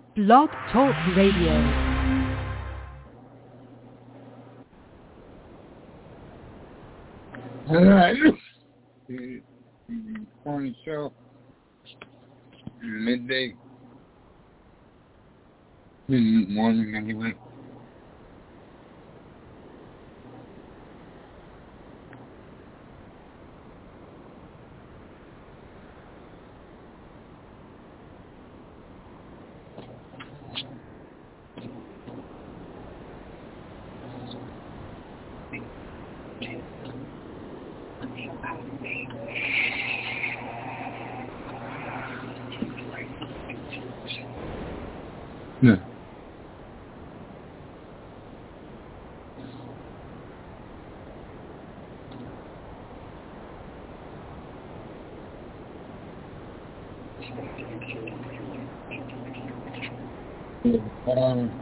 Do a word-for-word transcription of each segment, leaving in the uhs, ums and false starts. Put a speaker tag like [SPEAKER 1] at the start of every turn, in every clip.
[SPEAKER 1] Blog Talk Radio.
[SPEAKER 2] All right. The morning show, midday, morning anyway. Yeah. Um,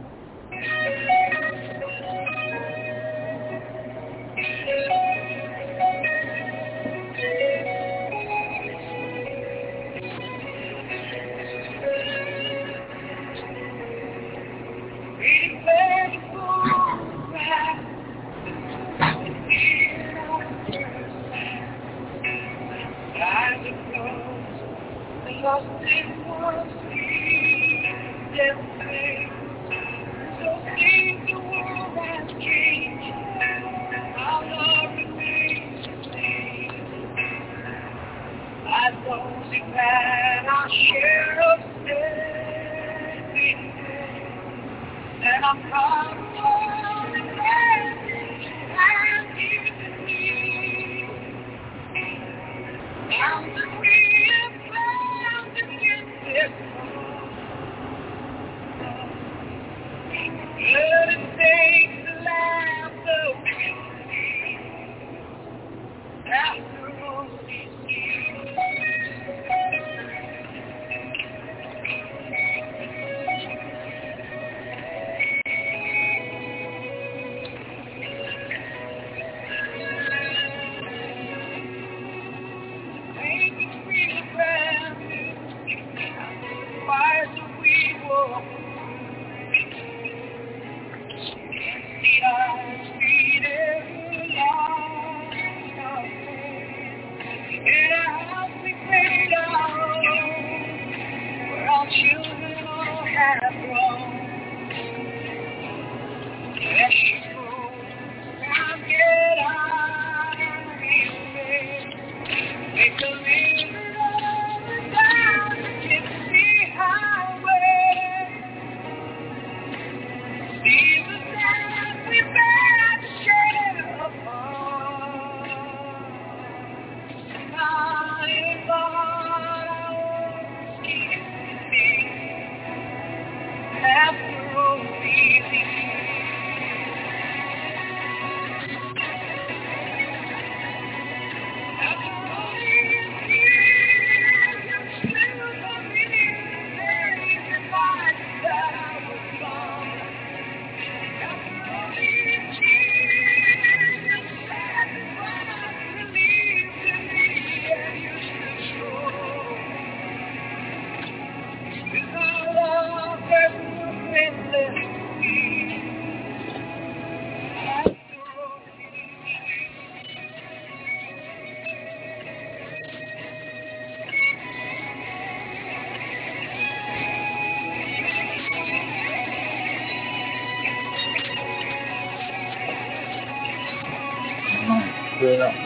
[SPEAKER 2] yeah.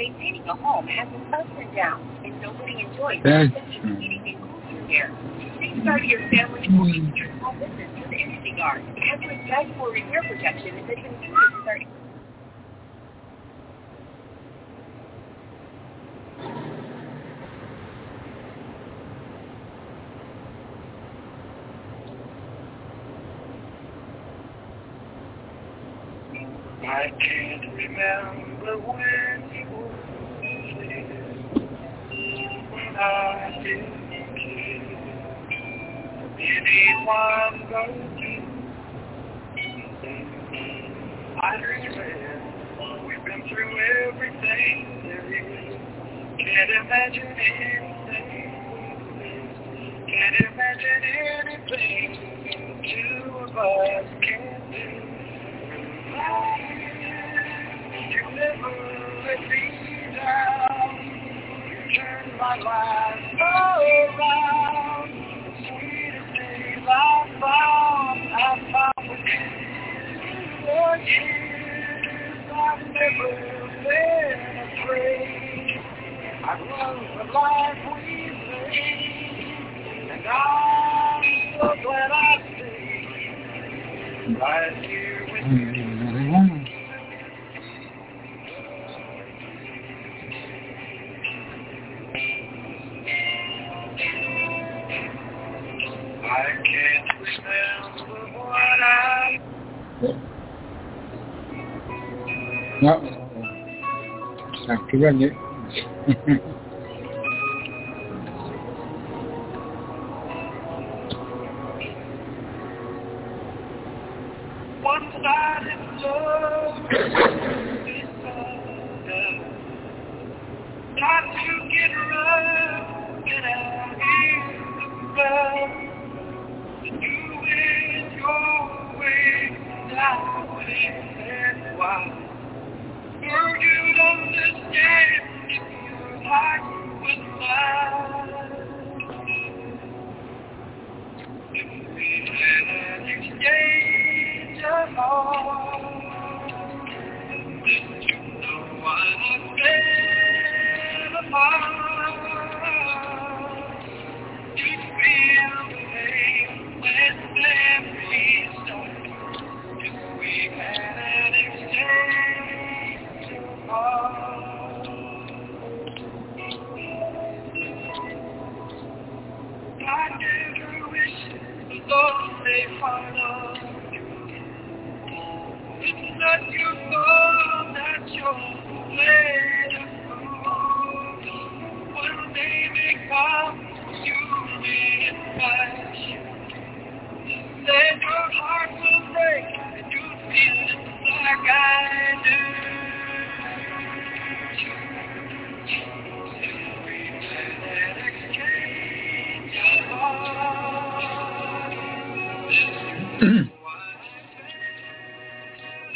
[SPEAKER 3] Maintaining a home has its ups and downs, and nobody enjoys
[SPEAKER 2] That's
[SPEAKER 3] constant heating and cooling care. Safeguard your family or even your small business with Energy Guard. It has a valuable repair protection that continues with our
[SPEAKER 4] I can't remember when you were when I didn't care. Anyone but you. I swear we've been through everything there is. Can't imagine anything. Can't imagine anything two of us can do. You never let me down. You turned my life around. The sweetest days I found, I found with you. For years I've never been afraid. I love the life we made, and I'm so glad I stayed right here with you. I can't remember what I...
[SPEAKER 2] No. Activate it.
[SPEAKER 4] One-sided love. Got to get rough, get out here, love. Do it your way, not and why. Girl, you'd understand if your heart was mine. If we had an exchange of hearts, then you know I'd have been apart. You'd feel the pain when memories start. If we had an exchange of hearts, I never wish the lonely part of you. It's not your fault that you're playing a fool. One day may come, you'll be in passion. Then your heart will break, and you'll feel it like I do. If we had an exchange of hearts, then you know why I fell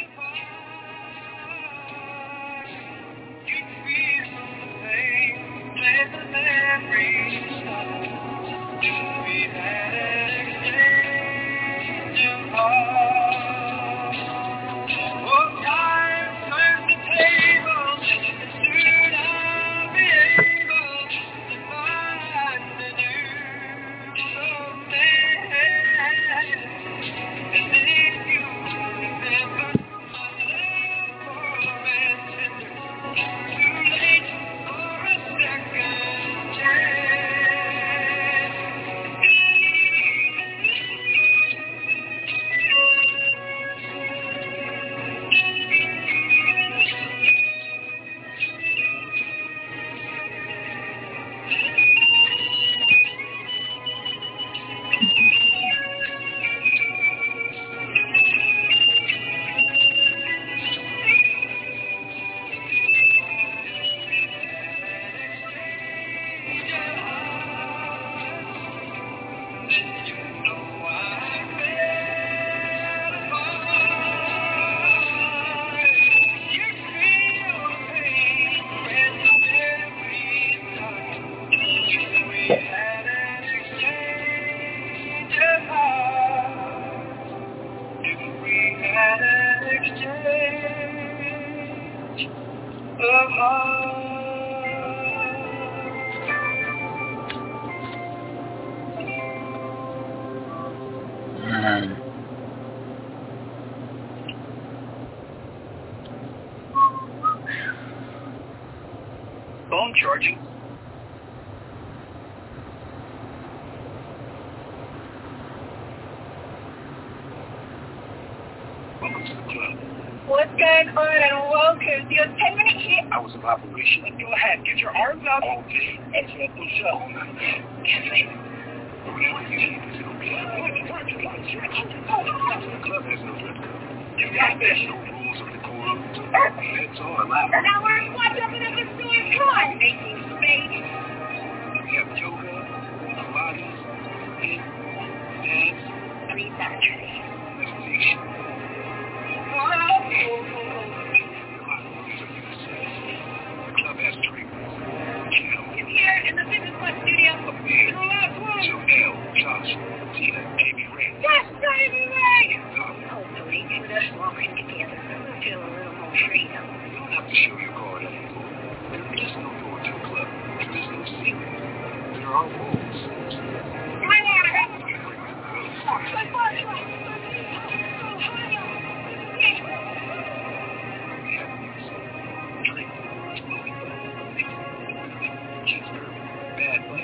[SPEAKER 4] apart. You'd feel the pain when the memories start. If we had an exchange of hearts. Oh, time turns the tables, and soon I'll be able to find a new romance. And if you remember my love forever, too late for a second chance. Of hearts.
[SPEAKER 2] Alright.
[SPEAKER 4] Phone charging. Welcome to the club.
[SPEAKER 3] What's going on and welcome to your ten minute hit.
[SPEAKER 4] Hours of operation. Go ahead, get your arms up all day. Extra push up. Whatever you need to do. The club has no dress code. You got this. No rules of decorum. That's all allowed.
[SPEAKER 3] Now we're what's up in the store. Come on, making space.
[SPEAKER 4] We have yoga, Pilates, hip, dance.
[SPEAKER 3] I mean, Saturday.
[SPEAKER 4] Meditation. The club has drinks.
[SPEAKER 3] It's here in the Business Club studio.
[SPEAKER 4] Up there. Joel, Josh, Tina, Amy Ray.
[SPEAKER 3] Yes, Amy Ray!
[SPEAKER 4] Tom.
[SPEAKER 3] Oh, Billy, maybe that's why we get together. I feel a little more freedom.
[SPEAKER 4] You don't have to show your card anymore. There is no door to the club. There is no secret. There are rules.
[SPEAKER 3] I want to have
[SPEAKER 4] Bad money.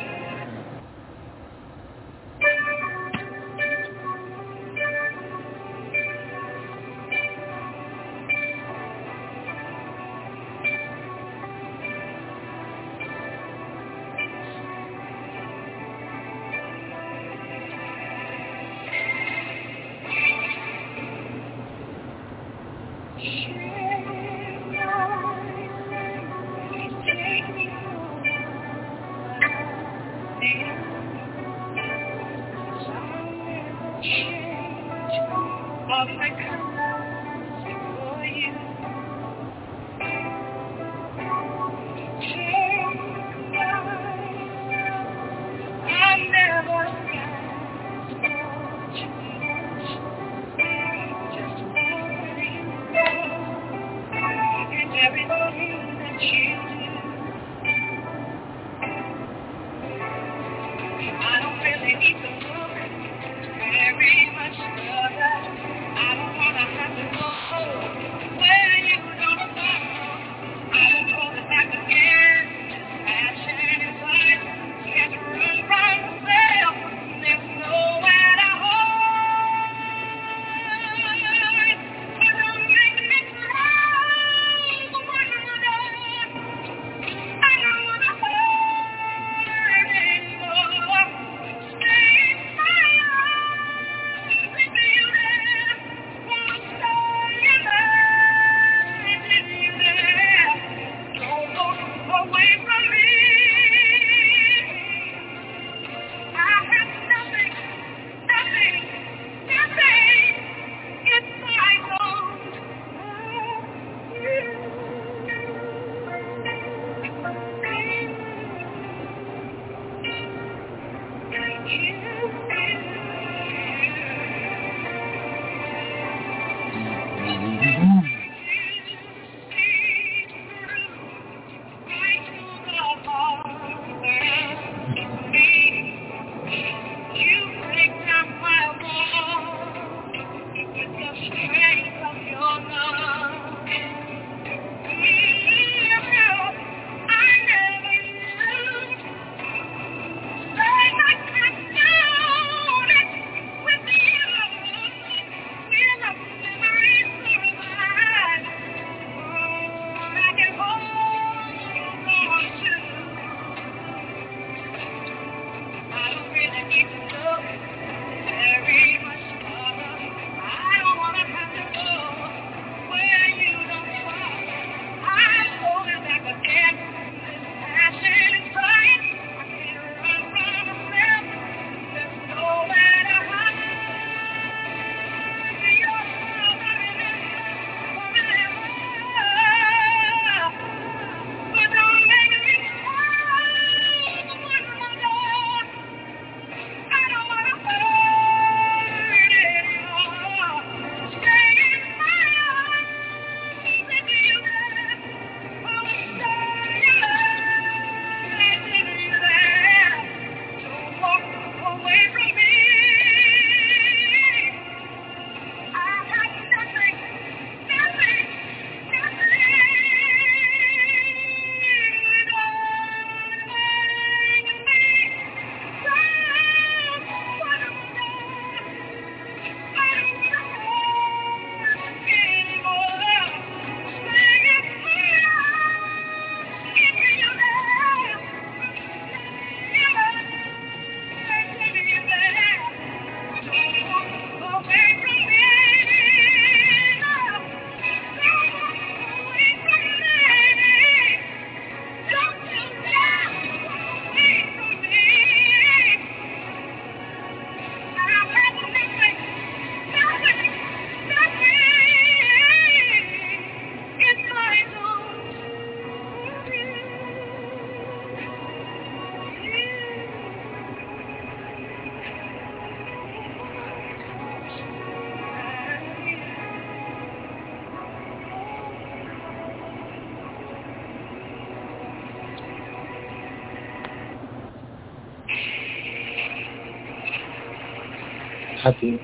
[SPEAKER 2] Happy.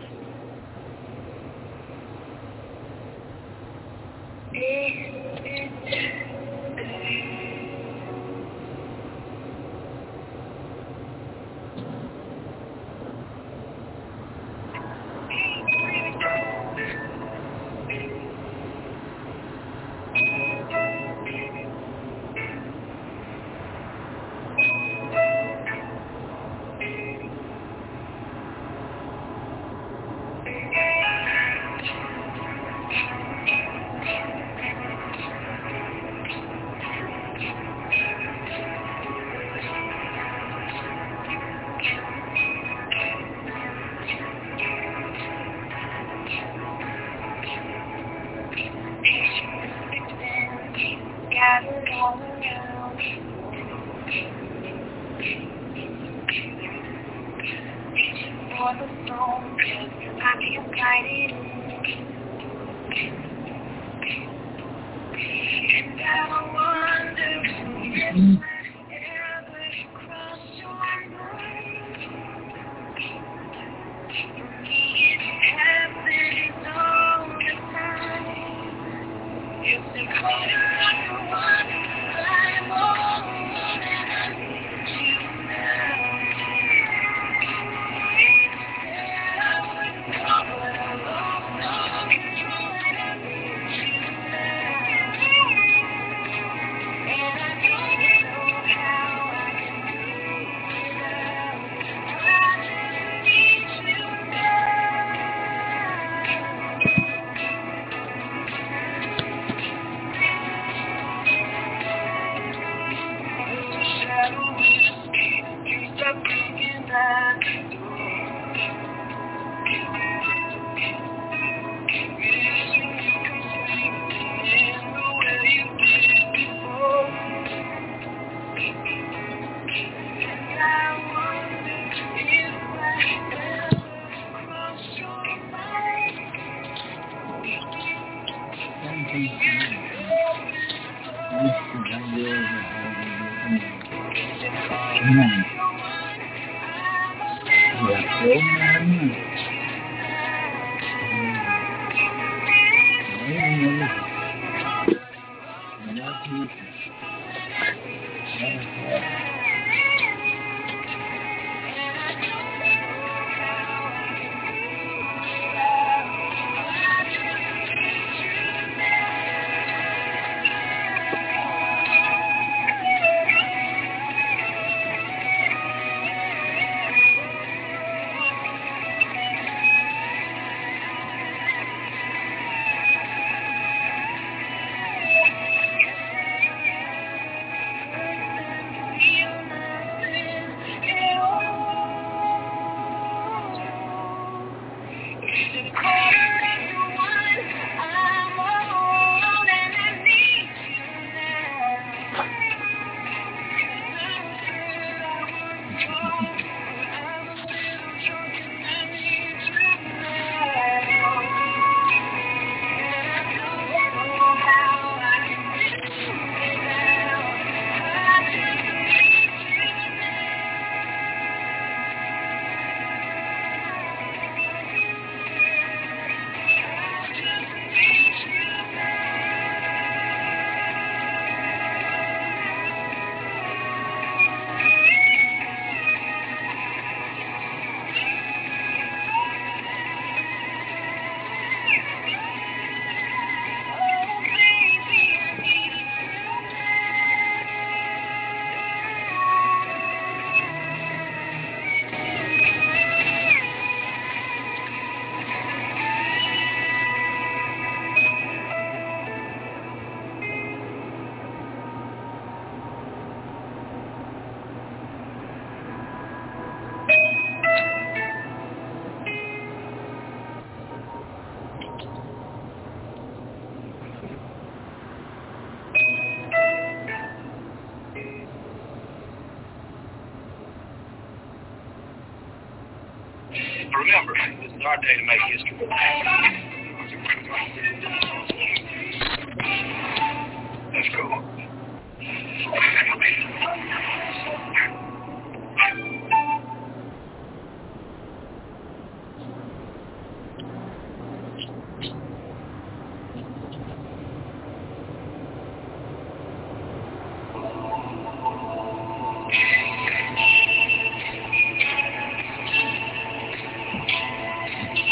[SPEAKER 4] Remember, this is our day to make history. Let's go.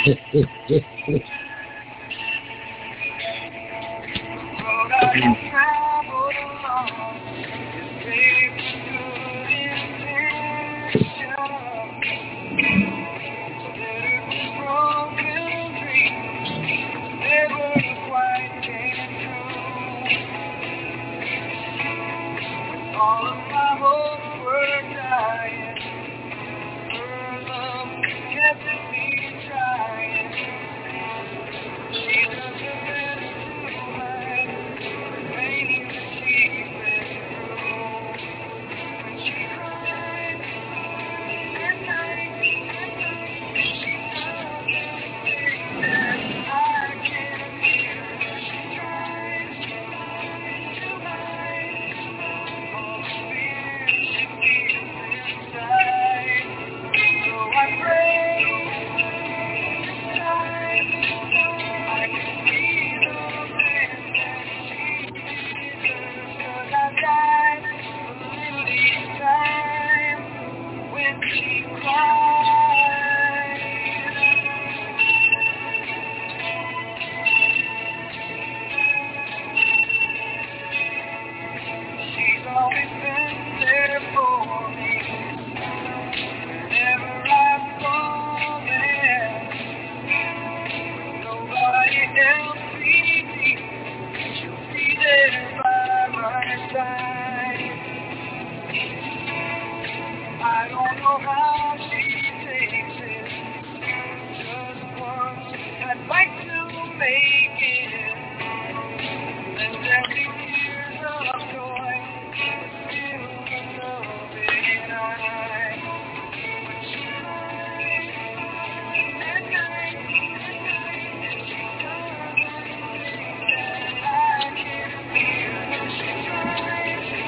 [SPEAKER 4] All of my hopes were dying. Her love kept me trying. She does her best to hide the pain that she's been through. When she cries at night, she does everything that I can't hear. She tries to hide all the fear she feels inside. So I pray this time I can be the man that she deserves. 'Cause I died a little each time when she cried. She's always been there for me. Whenever I'm falling, nobody else sees me. She'll be there by my side. I don't know how she takes it. Just once, I'd like to make it. Then there'll be tears of joy, filled with loving eyes. When she cries at night, she does everything that I can't hear. She tries to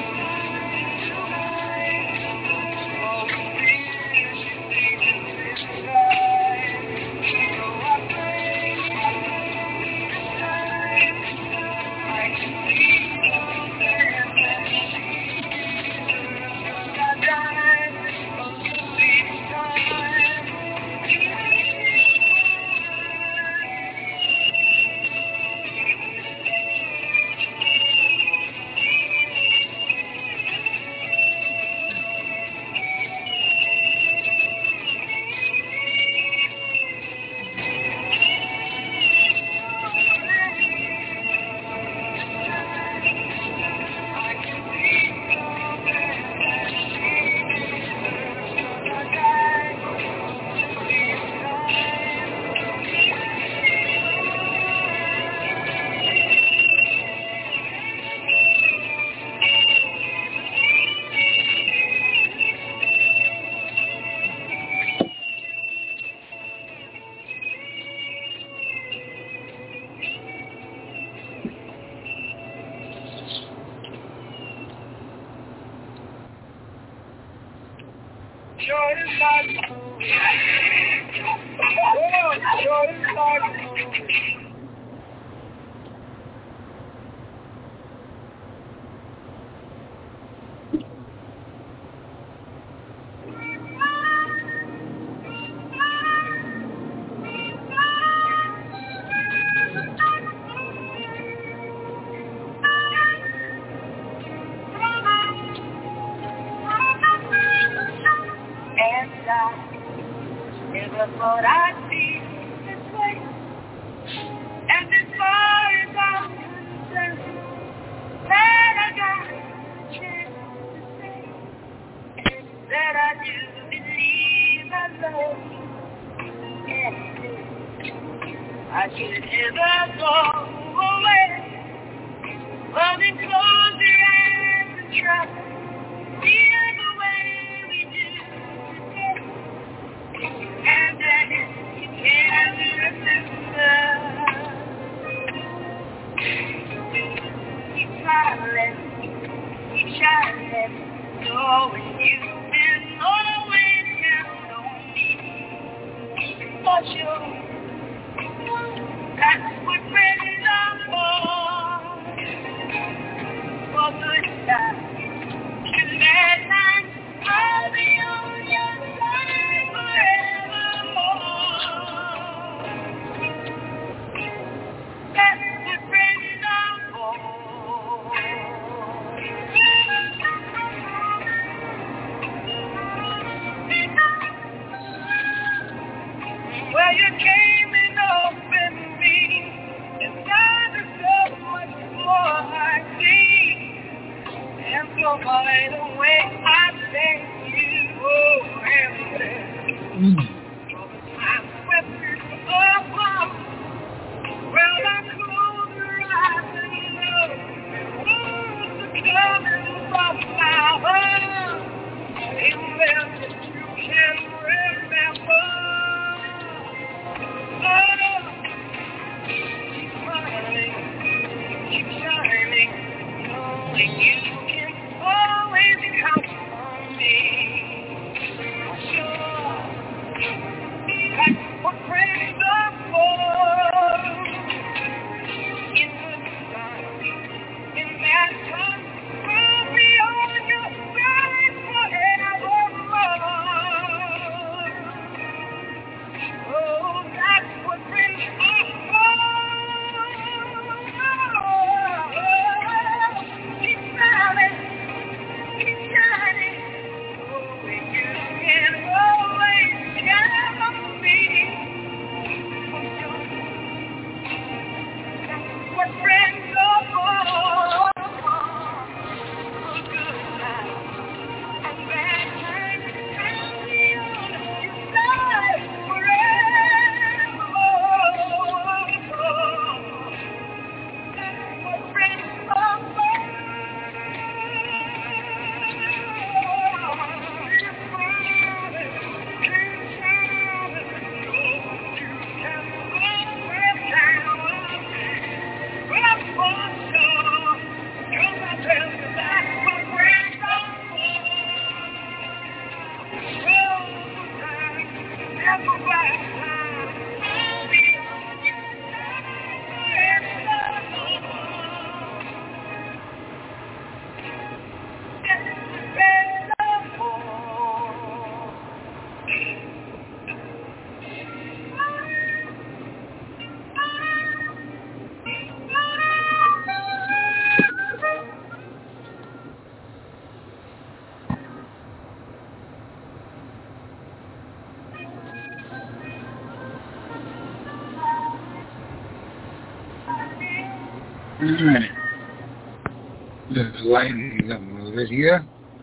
[SPEAKER 4] hide all the fear she feels inside. So I pray this time I can be the man that she deserves. 'Cause I died a little each time. I can be the man that she deserves. 'Cause I died a little each time. Jordan like a movie. Oh, Jordan like a movie. And I never thought I'd be this way. And as far as I'm concerned, that I got a chance to say that I do believe I love you. And I should never go away. Well, then close your eyes and try to feel the way we do today. And then if you can't remember, keep smiling, keep shining, knowing you can always count on me. For sure, that's what friends are for. For good times and bad times, I'll be on your side forevermore. you came in open me, and now there's so much more I see. And so by the way, I thank you, oh, heaven,
[SPEAKER 2] Mm.
[SPEAKER 4] for the time with you, oh, mom. Well, I close your eyes and know the words are coming from my heart. And then you can remember, oh, keep smiling, keep shining, knowing you can always count on me. Sure, that's what friends are for. In good times, in bad times, we'll be on your side forevermore. Oh, that's what friends are for. Keep smiling, keep shining, knowing you can always count on me. That's what friends are for. Good times and bad times, we'll be on your side forevermore. That's what friends are for.
[SPEAKER 2] Alright. Just lighting up a bit here.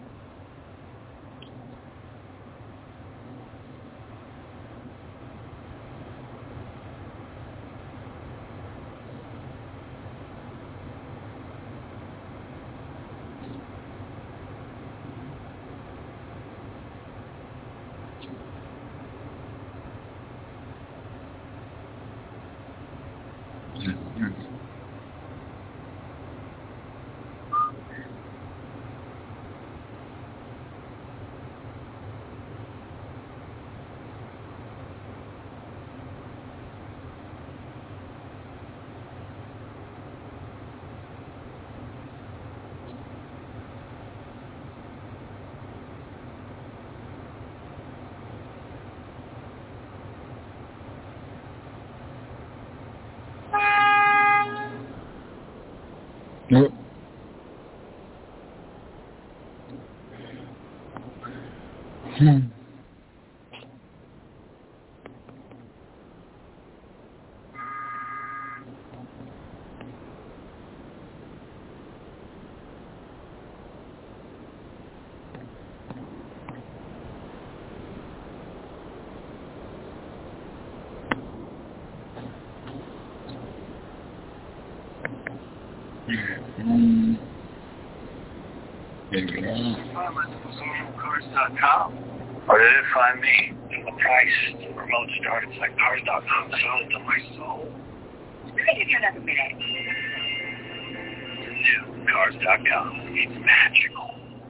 [SPEAKER 2] Nope. Hmm. Mm. There we go.
[SPEAKER 4] social cars dot com. Or did it find me? And the price, the remote start, it's like cars dot com sold to my soul.
[SPEAKER 3] Let me give you another minute.
[SPEAKER 4] New cars dot com. It's magical.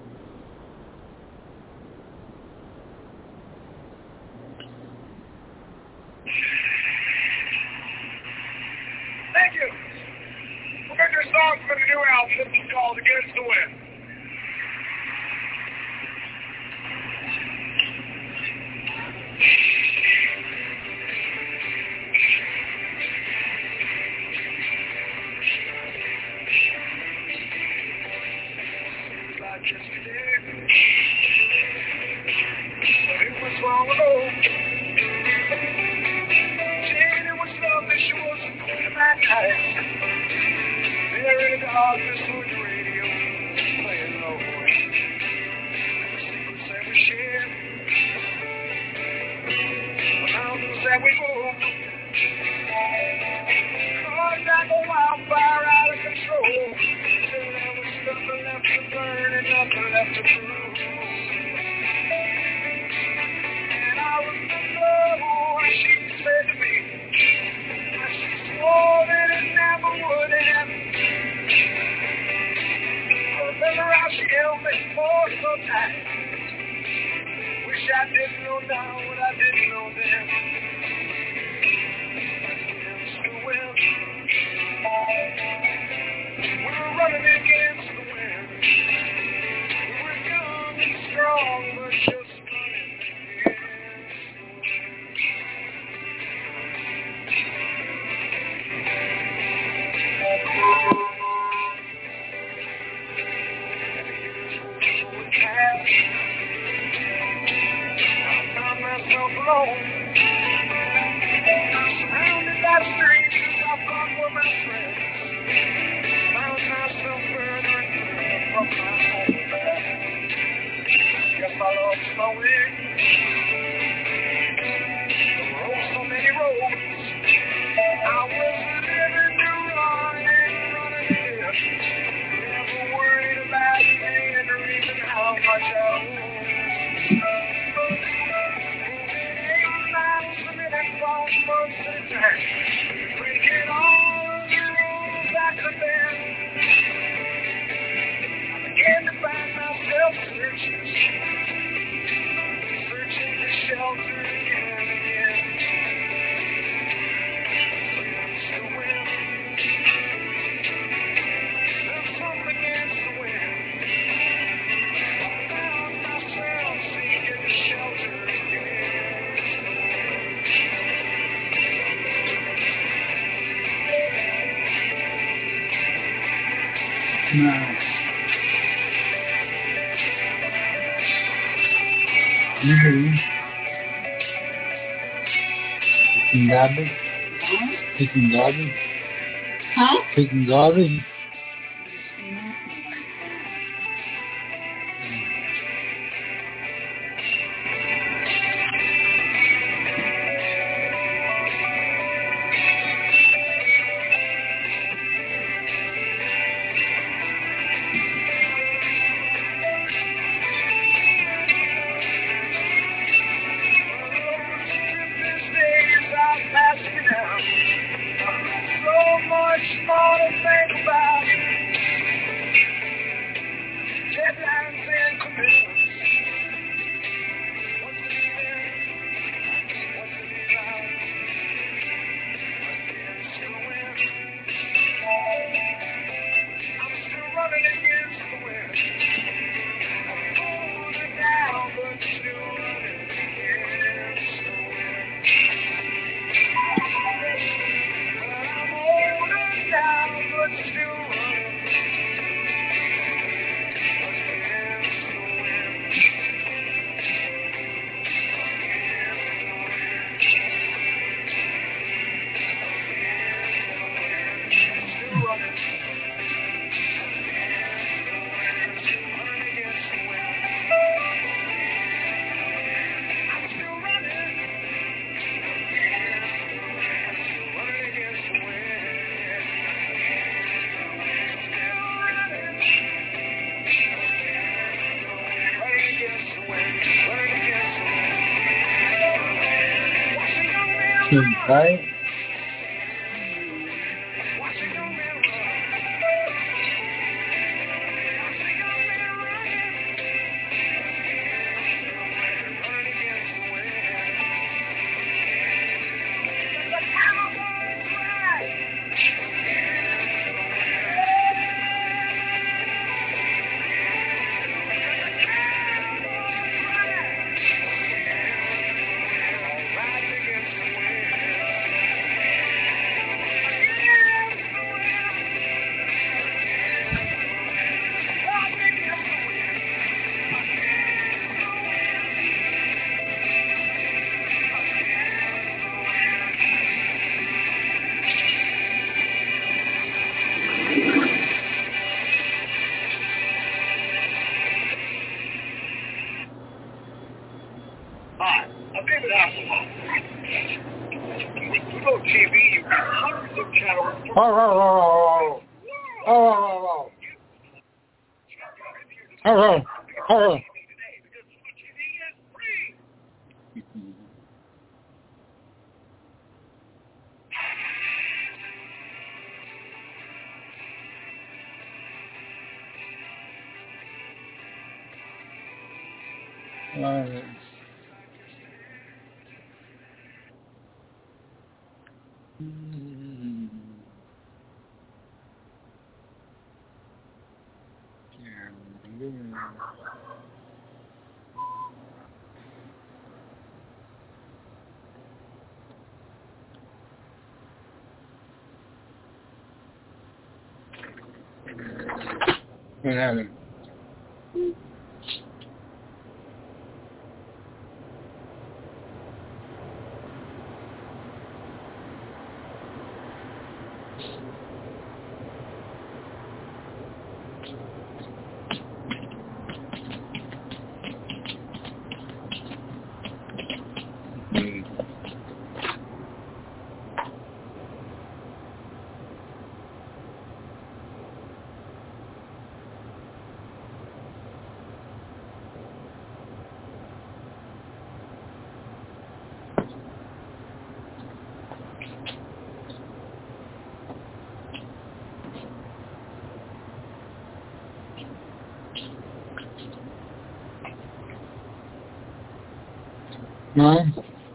[SPEAKER 4] Thank you. We'll get your song from the new album. It's called Against the Wind. Like yesterday, but it was long ago. log this on your radio, play it low. Secrets that we share, the mountains that we move, cars like a wildfire out of control, till there was nothing left to burn and nothing left to prove. And I remember what she said to me, she swore that it never would happen. Remember how she held me for so tight. Wish I didn't know now what I didn't know then. But still, we were running against the wind. We were young and strong, but just running against the wind. I found myself alone, surrounded by strangers I thought were my friends. Found myself further and further from my home. Guess I lost my way. There were so many roads. I was living to run and running here. Never worried about paying or even how much I owe. Months at a time, breaking all the rules I could bend. I began to find myself searching, searching for shelter again and again. Against the wind, there's something against the wind. I found myself seeking shelter again.
[SPEAKER 2] Nah. Mm-hmm. Picking garbage.
[SPEAKER 5] Huh?
[SPEAKER 2] Picking garbage.
[SPEAKER 5] Huh?
[SPEAKER 2] Picking garbage. Right?
[SPEAKER 4] David Hasselhoff. You know T V, you have hundreds of channels.
[SPEAKER 2] Oh, oh, oh, oh, oh, oh, oh, oh, oh, oh. Uh, mm, yeah, yeah. What happened? No?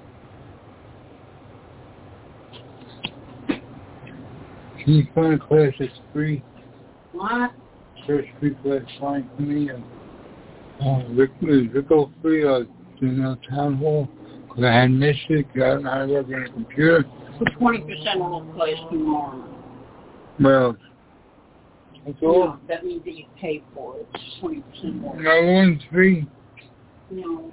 [SPEAKER 2] Can you find a class that's free?
[SPEAKER 5] What?
[SPEAKER 2] Church free class fine for me. And, uh, Rick, is Rico free uh, doing a town hall? Because I had missed it. I don't know how to work on a computer.
[SPEAKER 5] For twenty percent off class tomorrow.
[SPEAKER 2] Well, that's all.
[SPEAKER 5] No, that means that you pay for it. It's twenty percent more.
[SPEAKER 2] No one's free.
[SPEAKER 5] No.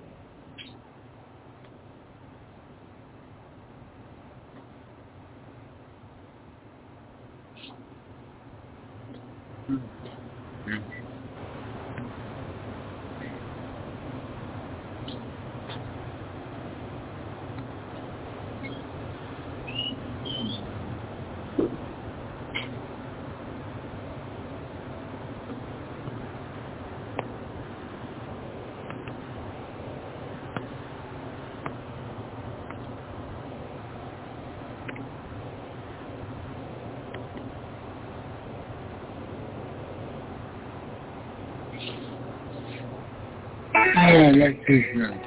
[SPEAKER 2] Yeah, I like this one.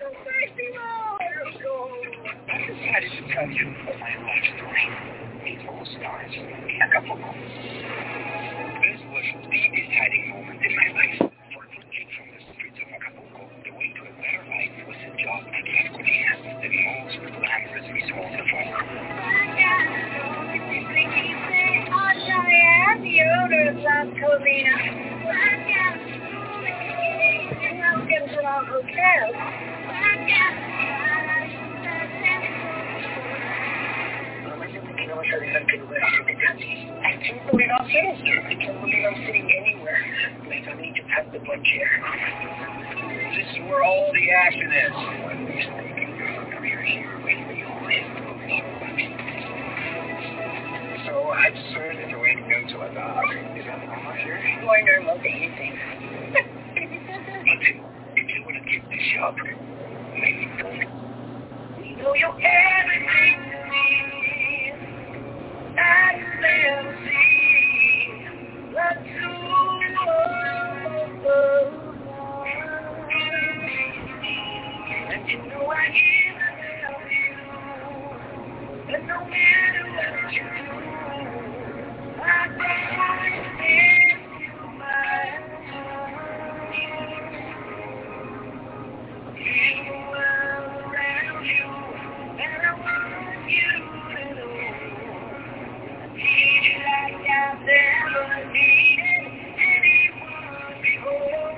[SPEAKER 3] so thirsty, Lord.
[SPEAKER 4] I decided to tell you my life story. Meet all stars. Acapulco. This was the deciding moment in my life. For a kid from the streets of Acapulco, the way to a better life was a job at Las Colinas, the most glamorous resort of all.
[SPEAKER 3] The owner of Las Colinas. Now get to our hotel. Que no vas a dejar que el lugar se te cambie. I can't believe I'm sitting here. I can't believe I'm sitting anywhere. Like I need to pack the butt chair. This is where all the action is. So I just heard there's a way to go to a dog. Is that normal here? Why normal to anything? Until, until when I get the shop, maybe don't. You know you're everything to me. I've never seen but two. And you know I even love you. And no matter what you do, I promise you my heart. You are around you, and I want you to know. Need you like I've never needed anyone before.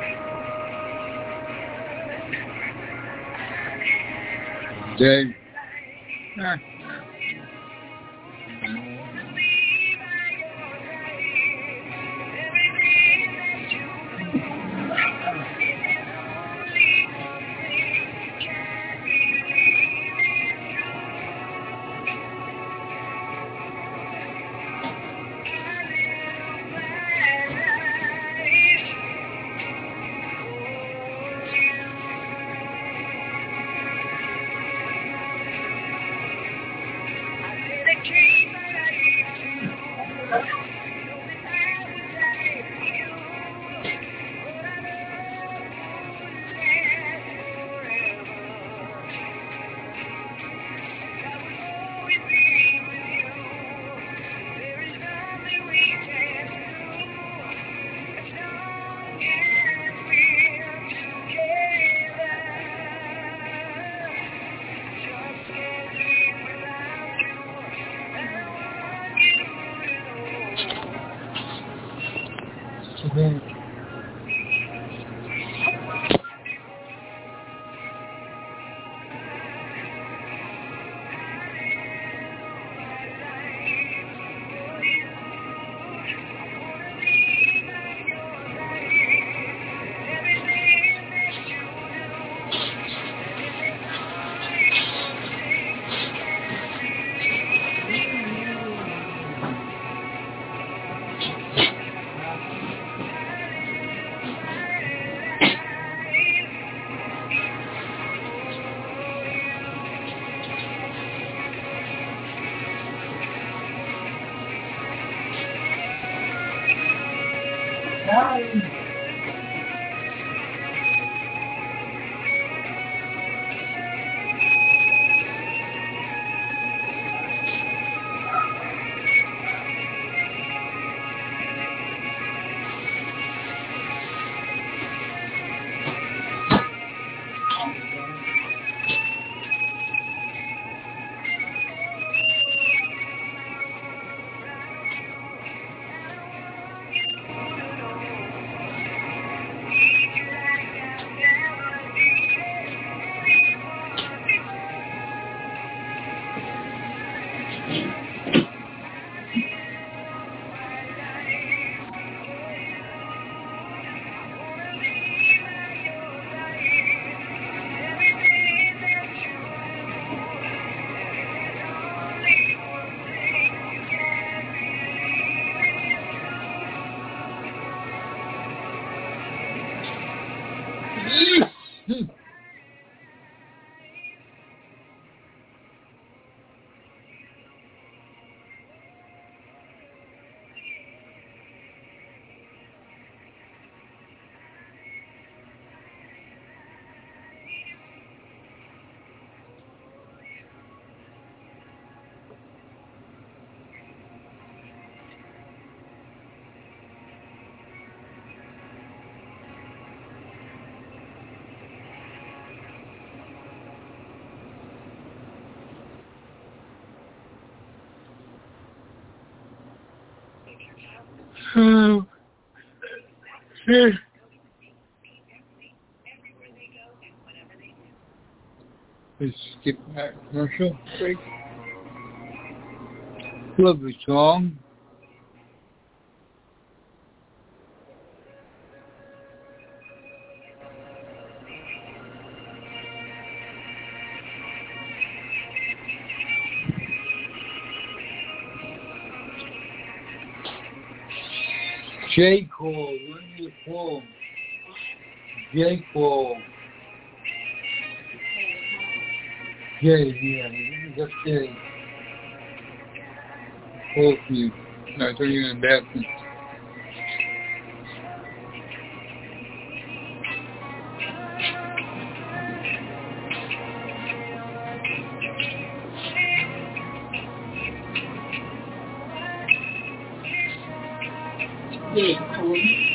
[SPEAKER 2] Dave. Ah. Mm-hmm. Um, yeah. Let's skip that commercial break. Lovely song. J. Cole, when you call? J. Cole. J, yeah, just J. Cole for you. No, I told you in the bathroom.
[SPEAKER 5] Yeah, cool.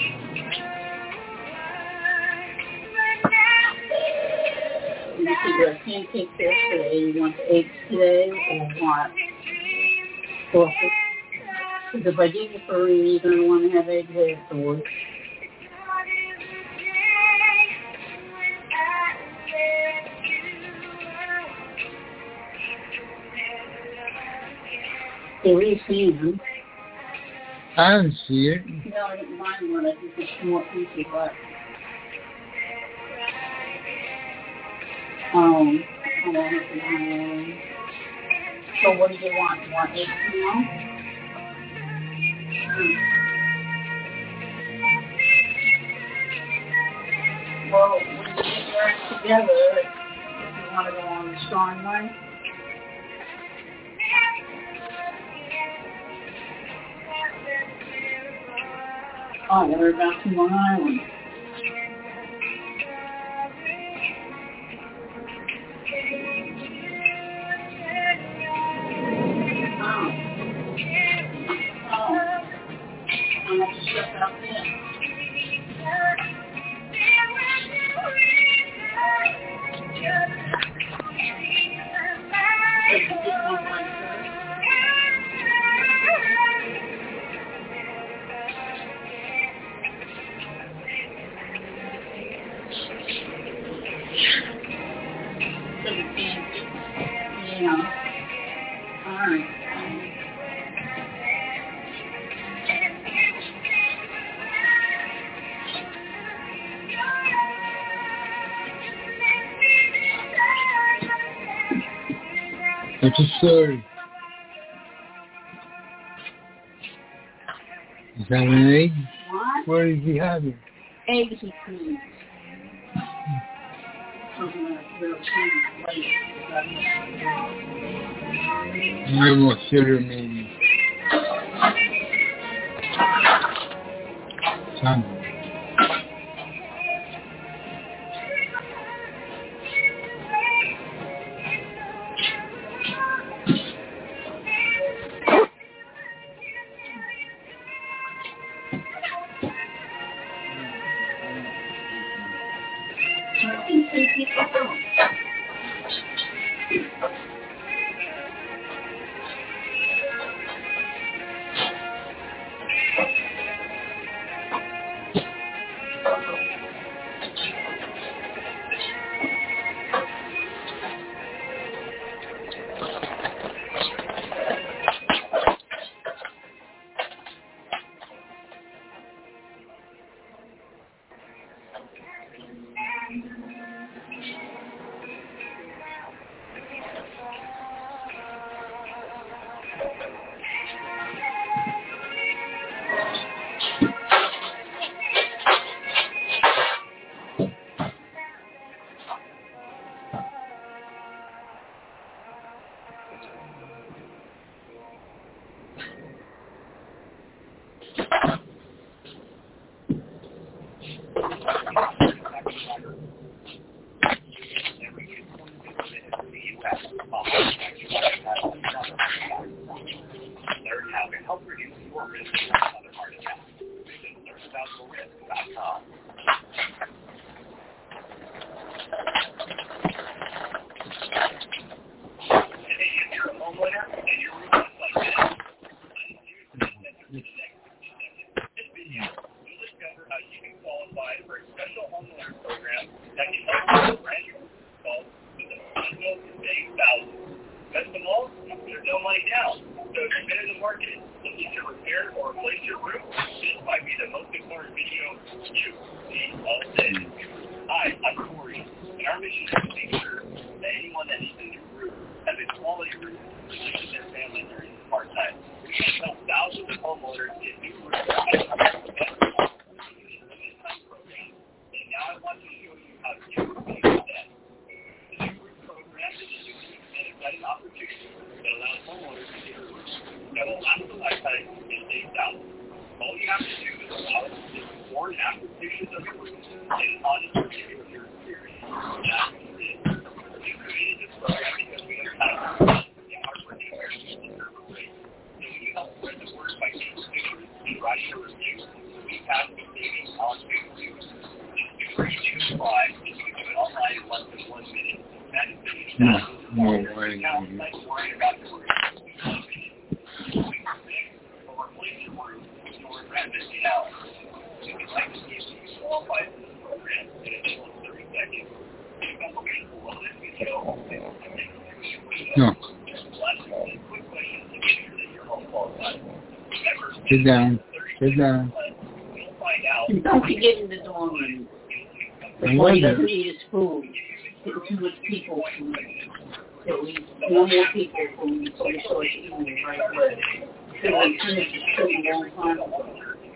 [SPEAKER 5] You see the pancakes yesterday, you want the eggs today or what? Well, because if I give you for you're going to want to have eggs afterwards. Yeah, we've seen them.
[SPEAKER 2] I didn't see it.
[SPEAKER 5] No, I didn't mind one. I think it's more easy, but... Um, hold on, um, so what do you want? You want eggs now? Mm. Well, when you get your eggs together, if you want to go on the strong one, oh, we're about to Long Island. Oh. Oh. How much stuff out there? So you just want one first? So you can't, yeah. All right.
[SPEAKER 2] What's the story? Is that an egg?
[SPEAKER 5] What?
[SPEAKER 2] Where did he have it?
[SPEAKER 5] Eggs and cream. Something that's real creamy.
[SPEAKER 2] I almost hit her maybe. Son.
[SPEAKER 6] Learn how to help reduce your risk of another heart attack. Visit learn about the risk dot com. Today, if you're a homeowner and your roof is like this, eight thousand. Best of all, there's no money down. So if you've been in the market looking to repair or replace your roof, this might be the most important video you see all day. Hi, I'm Corey, and our mission is to make sure that anyone that needs a new roof has a quality roof to keep their family during this hard time. We can help thousands of homeowners get new roofs and now I want to show you how to do that. The new roof program is a unique and exciting opportunity that allows homeowners to get a roof that will last a lifetime and save thousands. All you have to do is allow us to take before and after pictures of your roof and an honest review of your experience. That's what we did. We created this program because we know how to do it and hardworking Americans deserve a break. So when you help spread the word by taking pictures and writing a review, we have the savings on Facebook. Free to apply, and you can do it online in less than one minute. That is finished now.
[SPEAKER 2] No way.
[SPEAKER 6] Now, let's worry about your roof. Or replace your roof, you'll regret missing out. If you'd like to see if you qualify for this program in a short thirty seconds, click on the link below this video and take a
[SPEAKER 2] No.
[SPEAKER 6] Last quick question to make sure that you're home qualified. Remember,
[SPEAKER 2] Sit down. Sit down.
[SPEAKER 6] we'll find out.
[SPEAKER 5] And don't forget in the dorm room.
[SPEAKER 2] And
[SPEAKER 5] Before
[SPEAKER 2] what
[SPEAKER 5] he
[SPEAKER 2] is
[SPEAKER 5] doesn't
[SPEAKER 2] it?
[SPEAKER 5] eat his food. Too much people food. So we, no more people food, so we sort of eating right away. So we finish the food a long time ago.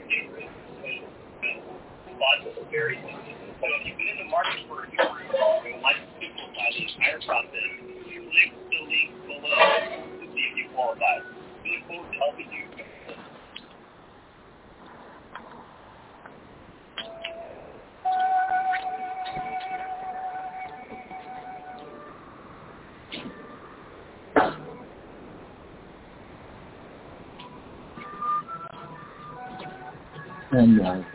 [SPEAKER 6] Very so if you've been in the market for a new roof and would like to simplify the entire process, click the link below to see if you qualify. We look forward to helping you.
[SPEAKER 2] And, uh,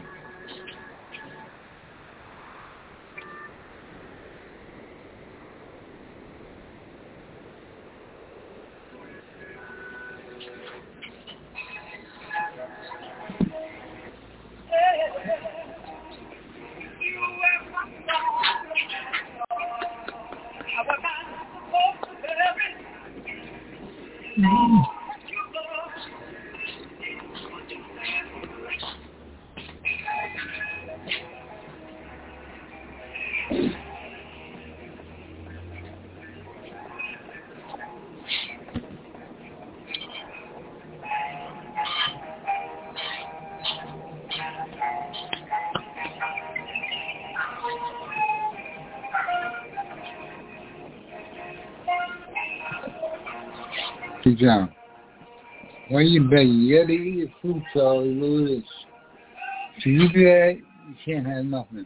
[SPEAKER 2] sit down. When you beg, you gotta eat your food, so you this. So you do that, you can't have nothing.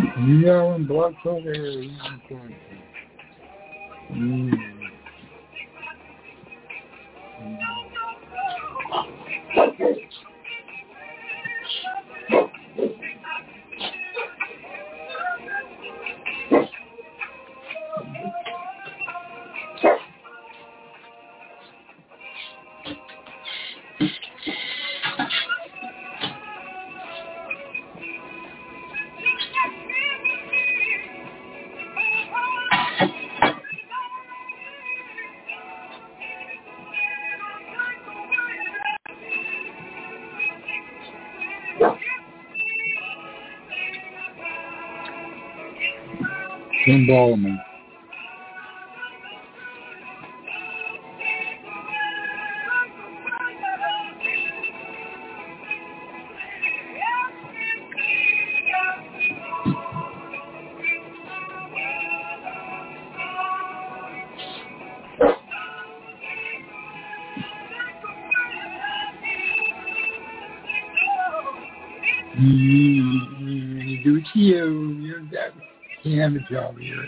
[SPEAKER 2] You got one blood sugar or you can mm. Tim Ballman. You, you, you do it to you. You can't have a job here.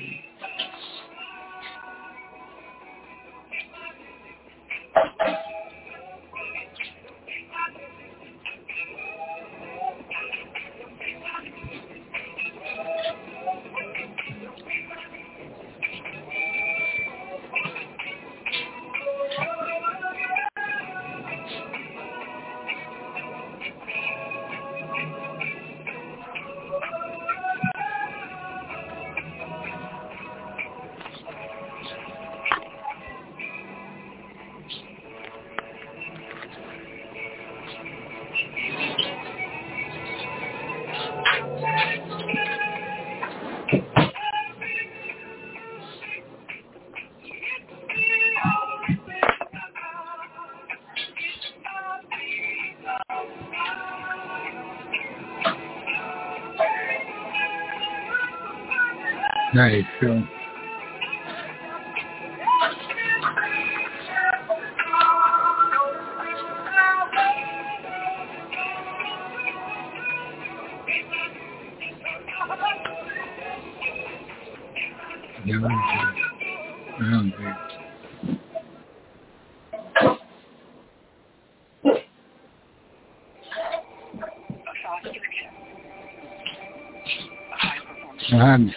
[SPEAKER 2] Nice, Phil. Yeah, I'm good. I'm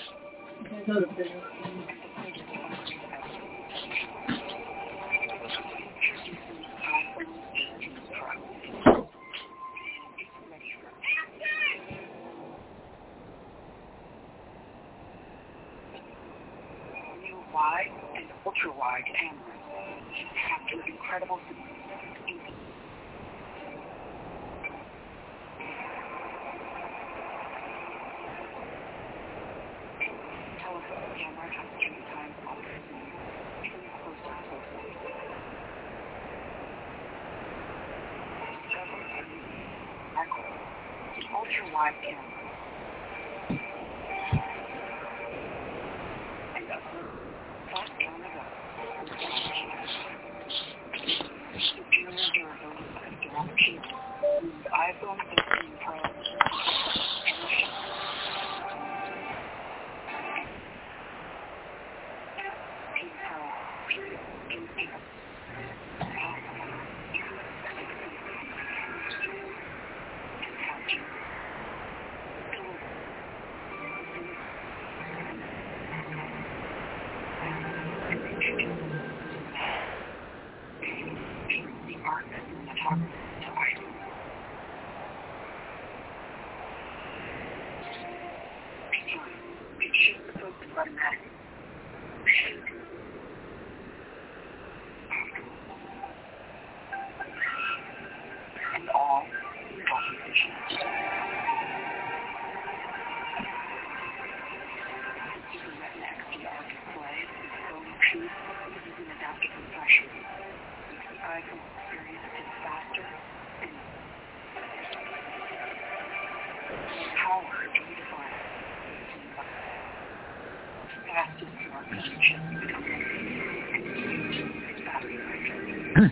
[SPEAKER 3] wide and ultra-wide cameras capture incredible telephoto camera has three times optical zoom, close to close. Discover a new macro, ultra-wide camera. iPhone fifteen Pro. And all documentation. Super Retina X D R display with phone tube uses an adaptive compression. Makes the iPhone experience is faster and power to redefine fastest smartphone chip in the company. It's battery electric.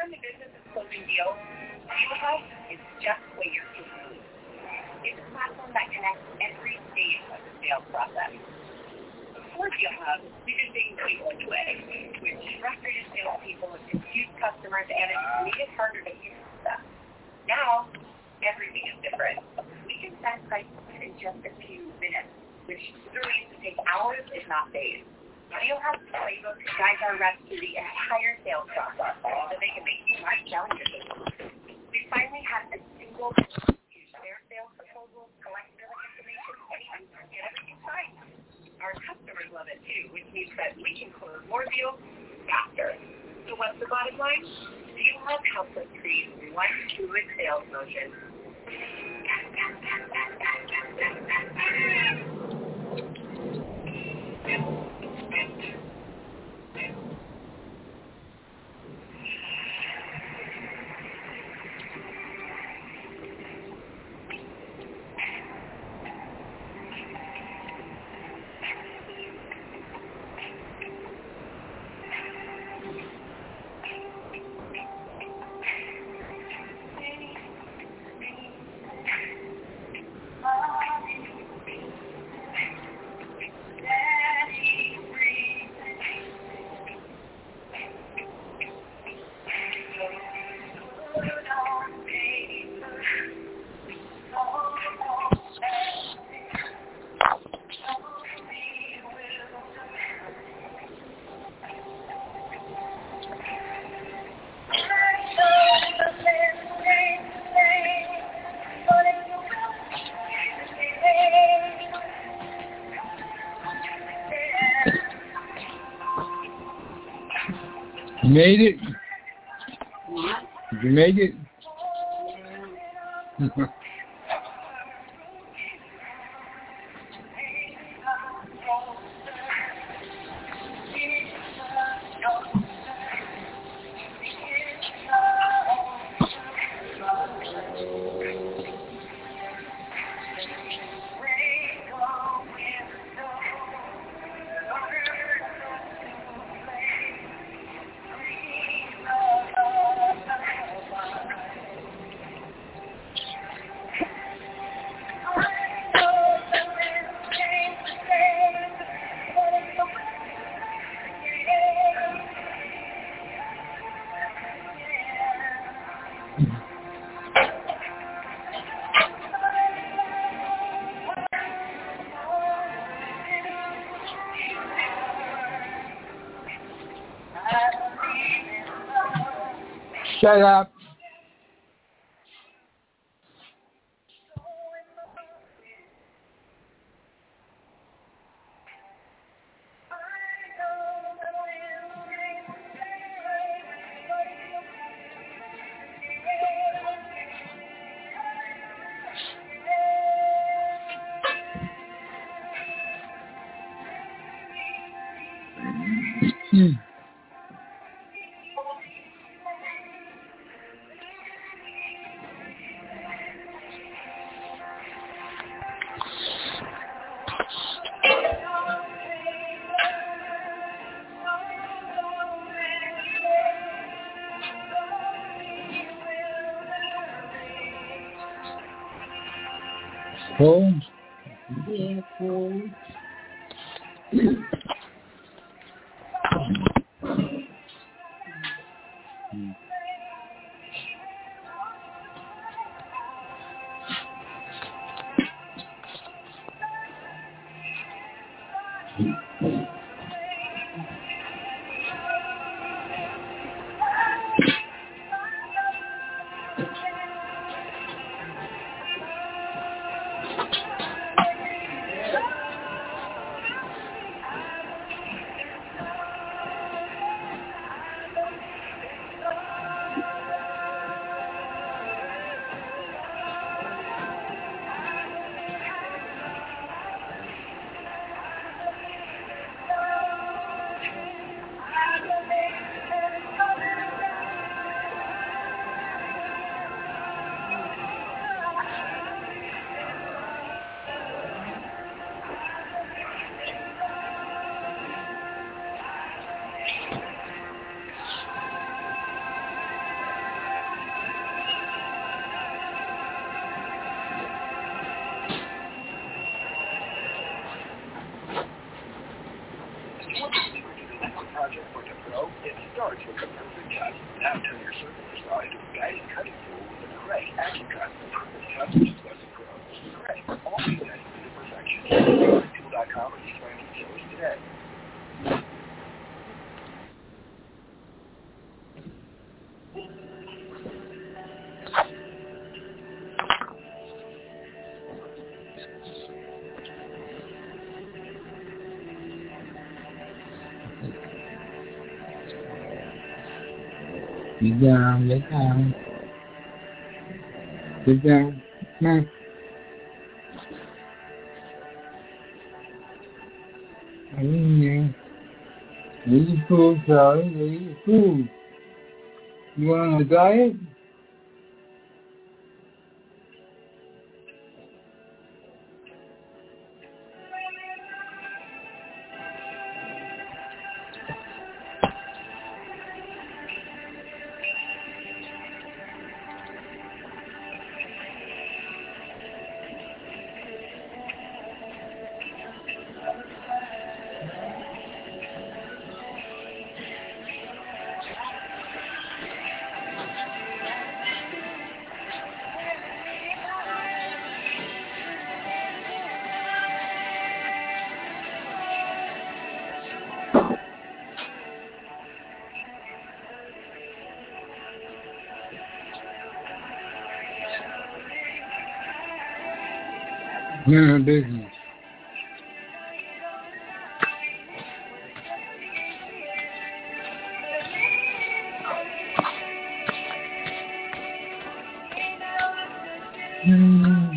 [SPEAKER 3] in the business of closing deals, FieldHub is just what you're capable of. It's a platform that connects every stage of the sales process. Before FieldHub, we did things the old way, which frustrated salespeople and confused customers, and it made it harder to get stuff. Now, everything is different. We can set prices in just a few minutes, which really used to take hours, if not days. FieldHub's playbook guides our reps through the entire sales process so they can make smart selling decisions. We finally have a single use their sales proposals, collect bill information, and get everything signed. Our customers love it too, which means that we can close more deals faster. So what's the bottom line? FieldHub helps us create one fluid sales motion.
[SPEAKER 2] You made it?
[SPEAKER 5] What?
[SPEAKER 2] You made it?
[SPEAKER 5] Yeah.
[SPEAKER 2] Shut up. Hmm. Home.
[SPEAKER 5] Yeah, cool.
[SPEAKER 6] start to become perfect cut. Now turn your circular saw into a guided cutting tool with a correct action cut for perfect cuts which is less pro. Correct. All these guys to perfection. tool dot com or use my retailers today.
[SPEAKER 2] Get down, get down. Get down. Come on. I mean, you eat food, Charlie. You eat food. You want on a diet? None of business. Mm.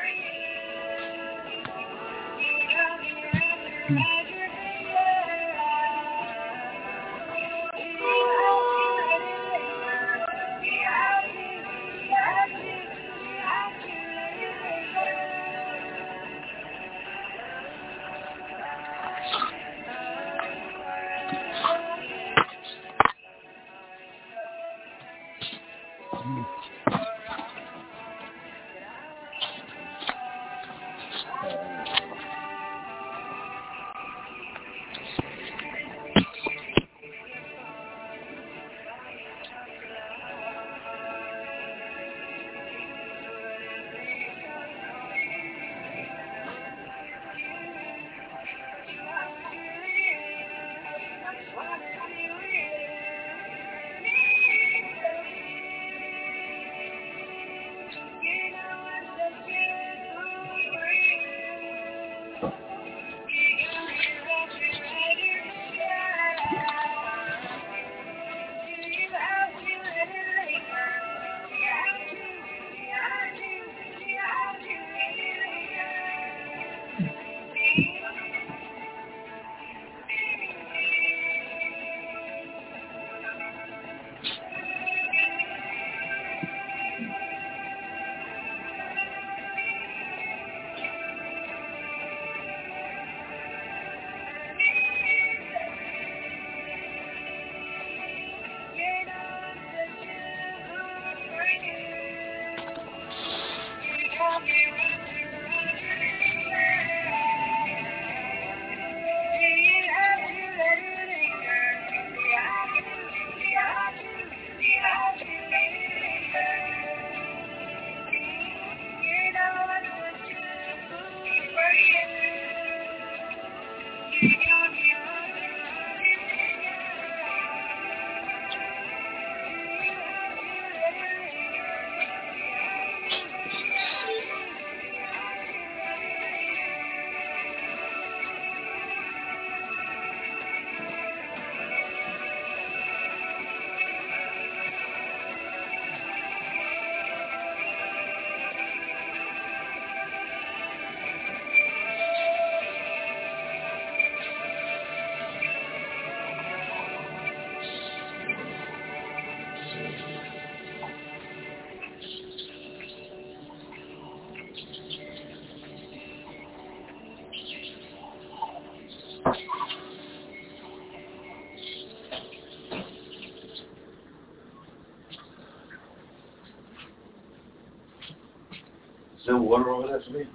[SPEAKER 7] Is there water over there for me?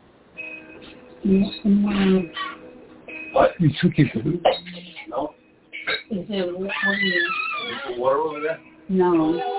[SPEAKER 5] Yes, and
[SPEAKER 7] What?
[SPEAKER 2] You took your food.
[SPEAKER 7] No.
[SPEAKER 5] is there water?
[SPEAKER 7] put water over there?
[SPEAKER 5] No.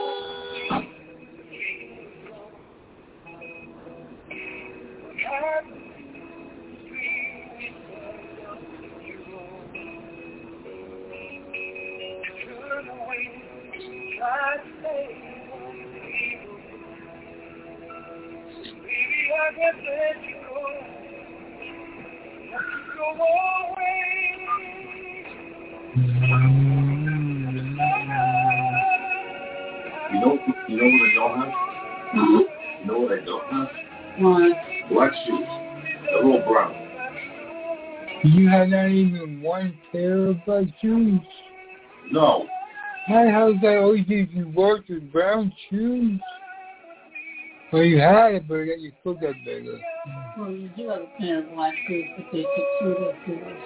[SPEAKER 7] You know, you know what I don't have?
[SPEAKER 5] Huh?
[SPEAKER 7] You know what I don't have?
[SPEAKER 5] What?
[SPEAKER 7] Black shoes. They're all brown.
[SPEAKER 2] You have not even one pair of black shoes?
[SPEAKER 7] No.
[SPEAKER 2] My house, I always used to work with brown shoes. Well, you had it, but your foot got bigger.
[SPEAKER 5] Well, you do have a pair of black shoes, but they took two of shoes.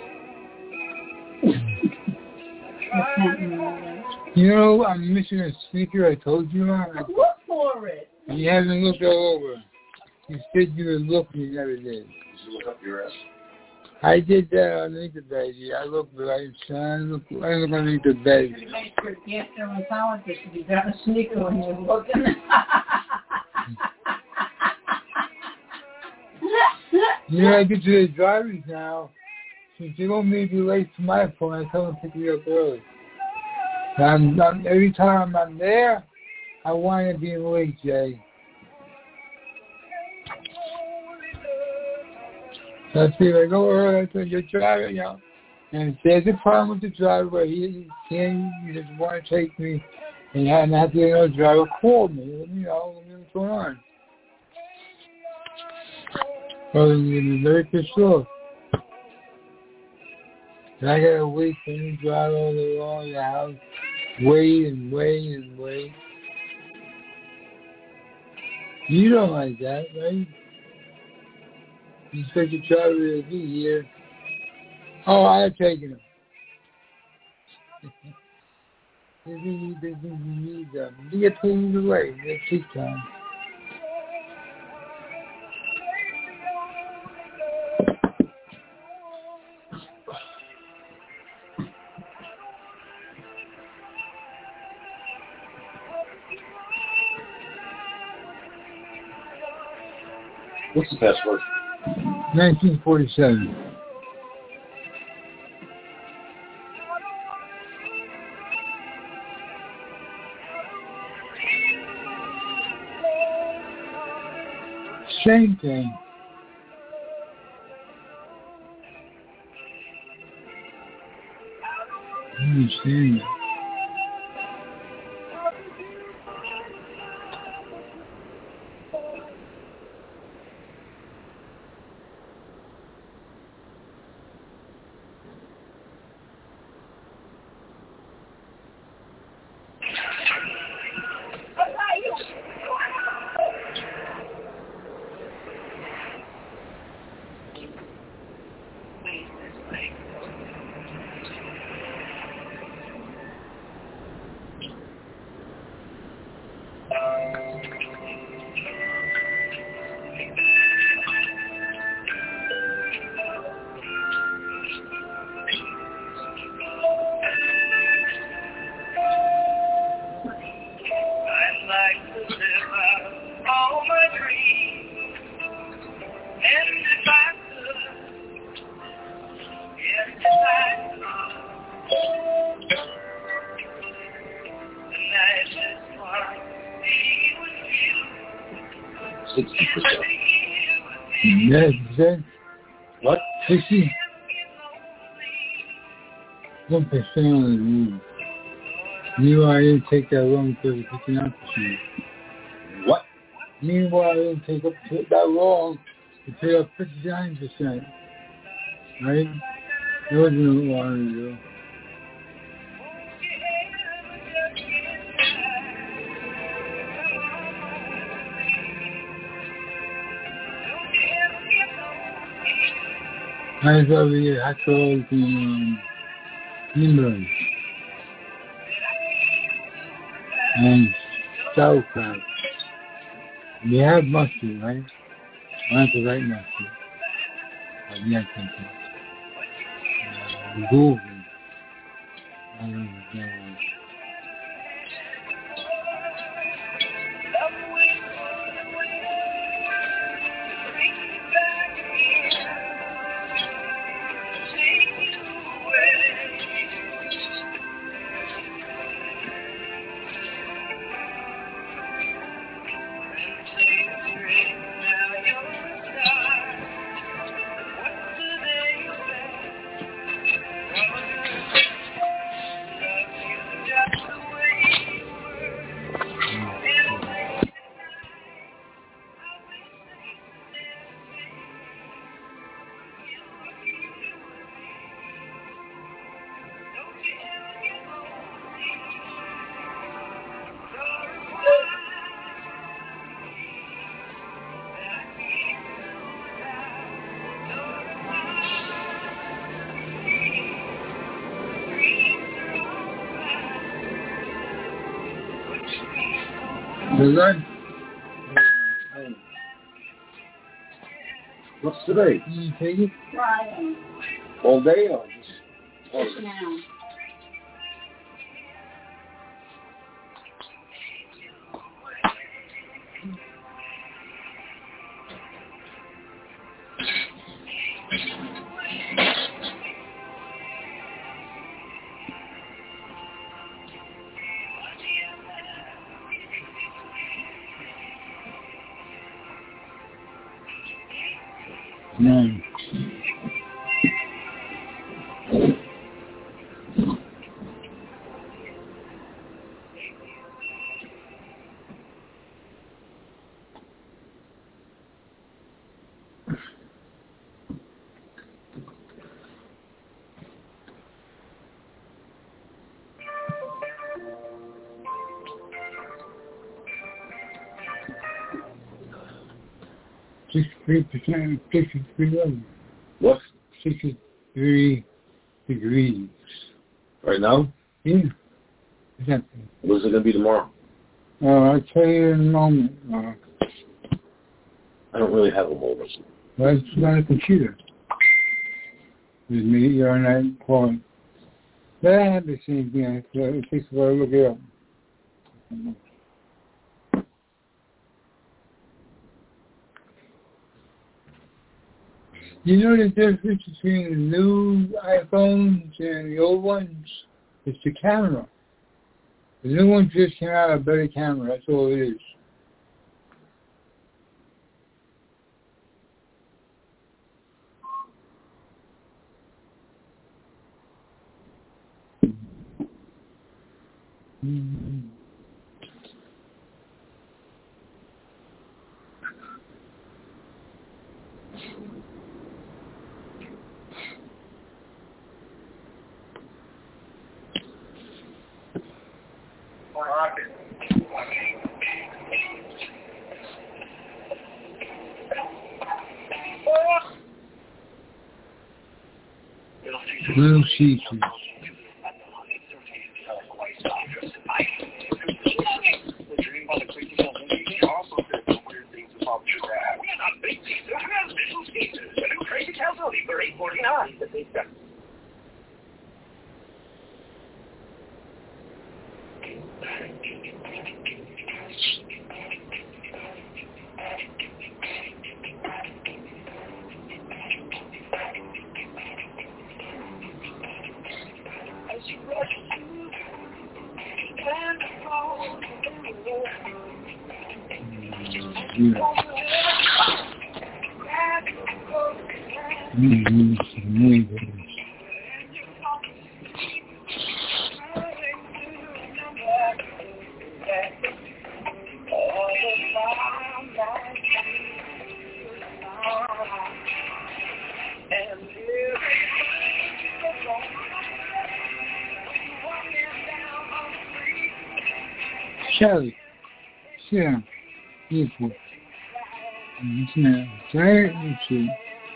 [SPEAKER 5] I can't remember.
[SPEAKER 2] You know, I'm missing a sneaker I told you about.
[SPEAKER 5] Look for it.
[SPEAKER 2] You haven't looked all over. You said you would look, and you never did.
[SPEAKER 7] Did you look up your ass?
[SPEAKER 2] I did that underneath the bed. Yeah, I looked right, son. Look, I look underneath the bed.
[SPEAKER 5] You made your gastroenterologist to be down a sneaker when you're looking.
[SPEAKER 2] You know, I get to the drivers now. Since you don't need to be late to my phone, I tell them to pick me up early. I'm, I'm, every time I'm there, I wind up being late, Jay. So I feel like, go early, I tell you're driving, you know. And if there's a problem with the driver where he, he can't, he doesn't want to take me, and I have to get another driver, call me, you know, let me know what's going on. Well, you're very pissed off. And I gotta wait for you to drive all the way along the house, wait and wait and wait. You don't like that, right? You expect your driver to be here. Oh, I've taken him. If you need this, you need them. You get things away. That's his time.
[SPEAKER 7] What's the password?
[SPEAKER 2] nineteen forty-seven. Same thing. I understand that.
[SPEAKER 7] sixty percent.
[SPEAKER 2] Yeah, you said?
[SPEAKER 7] What?
[SPEAKER 2] sixty. One percent on the room. Meanwhile, I didn't take that long because of fifty-nine percent.
[SPEAKER 7] What?
[SPEAKER 2] Meanwhile, I didn't take up that long to pay up fifty-nine percent. Right? That wasn't a long ago. I thought we had hot dogs and um, hamburgers and sauerkraut. We have mustard, right? I have the right mustard. But yeah, I think it's Golden. I don't know. Good night.
[SPEAKER 7] What's today?
[SPEAKER 2] You take it?
[SPEAKER 5] Friday.
[SPEAKER 7] All day or just?
[SPEAKER 5] Just now.
[SPEAKER 2] Nine. Sixty-three percent, sixty-three levels.
[SPEAKER 7] What?
[SPEAKER 2] Sixty-three degrees.
[SPEAKER 7] Right now?
[SPEAKER 2] Yeah. Exactly.
[SPEAKER 7] What is it going to be tomorrow?
[SPEAKER 2] Uh, I'll tell you in a moment. Uh,
[SPEAKER 7] I don't really have a moment.
[SPEAKER 2] well, it's on a computer. With me, you're on that call. But I have the same thing. So it takes a while to look it up. You know the difference between the new iPhones and the old ones? It's the camera. The new one just came out a better camera. That's all it is. Mm-hmm. Little sheets. Yeah. Mm-hmm. Mm-hmm. Shelly. Yeah. Beautiful. Yeah. Right? Let's see.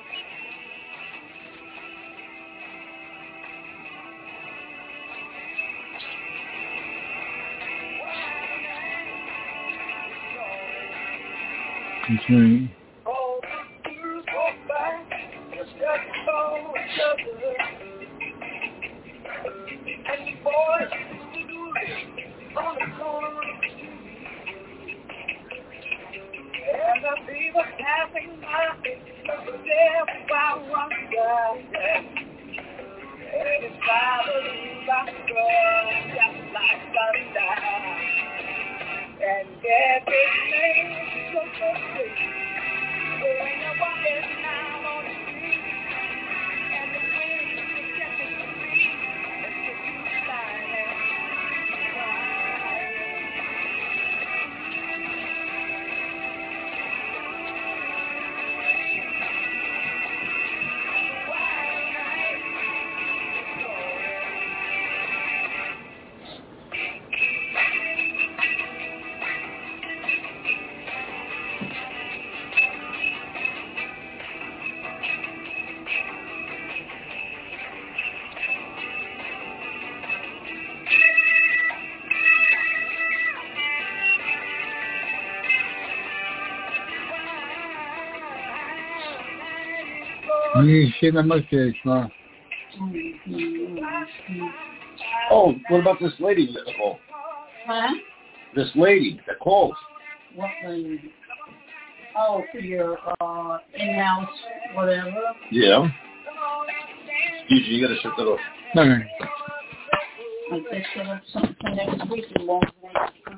[SPEAKER 2] That's right. You shit on my face, huh?
[SPEAKER 7] Oh, what about this lady, Nicole?
[SPEAKER 5] Huh?
[SPEAKER 7] This lady that calls.
[SPEAKER 5] What lady? Oh, for your uh, in-house whatever?
[SPEAKER 7] Yeah. Excuse you, you gotta shut that off.
[SPEAKER 2] Okay.
[SPEAKER 5] I guess set up something for next week. It won't make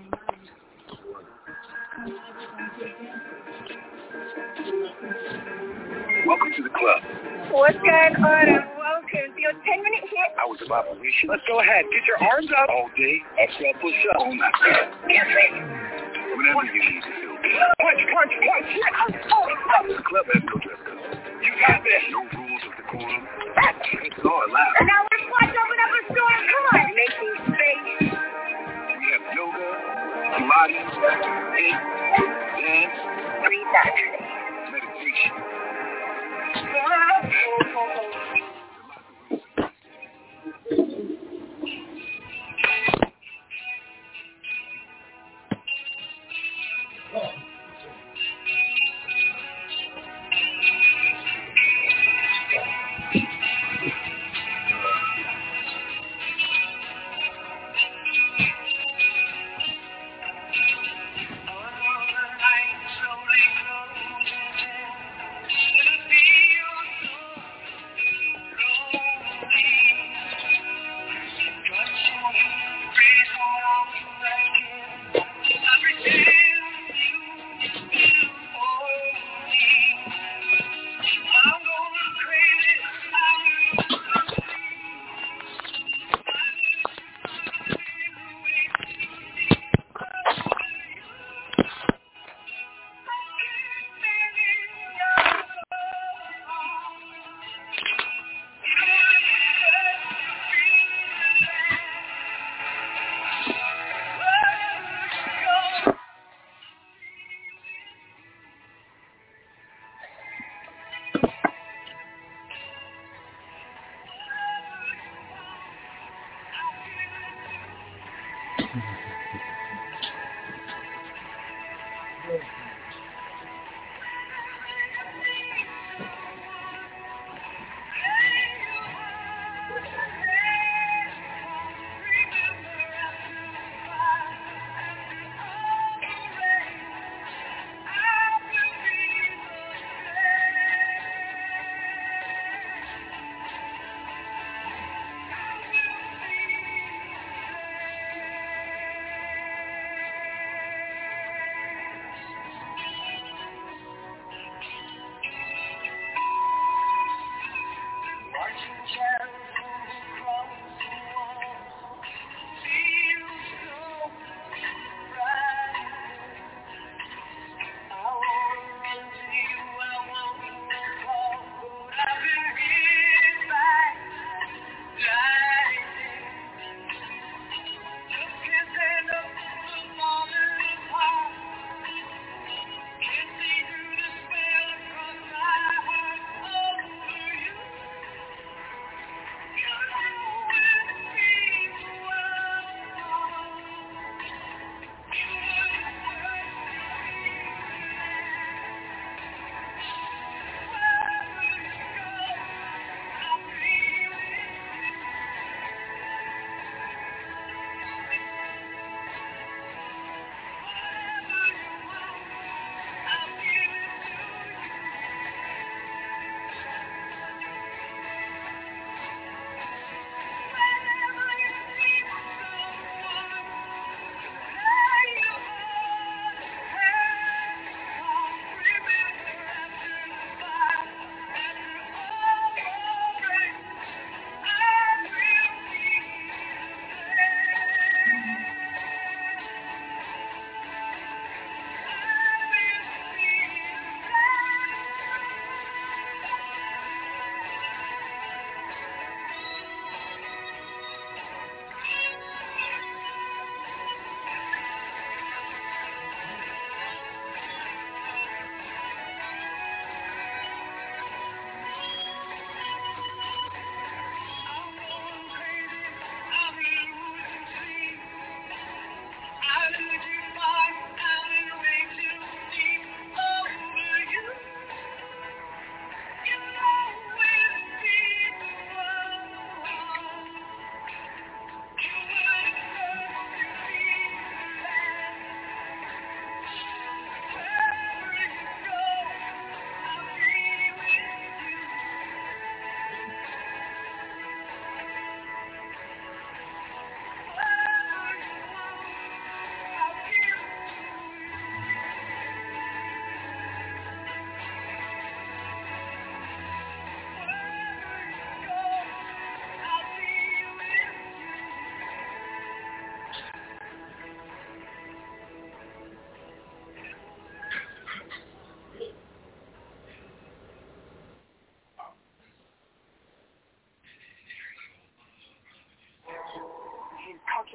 [SPEAKER 6] Welcome to the club.
[SPEAKER 8] What's going on and welcome to your ten minute hit.
[SPEAKER 6] Hours of operation. Let's go ahead. Get your arms up. All day. Extra push up. All night.
[SPEAKER 8] Yes, sir.
[SPEAKER 6] Whenever you need to feel good. Punch, punch, punch. The club has no dress code. You got this. No rules of decorum. It's all allowed.
[SPEAKER 8] And now let's watch open up a store. Come on. Making space.
[SPEAKER 6] We have yoga, Pilates, dance, dance,
[SPEAKER 8] Breathe that.
[SPEAKER 6] meditation.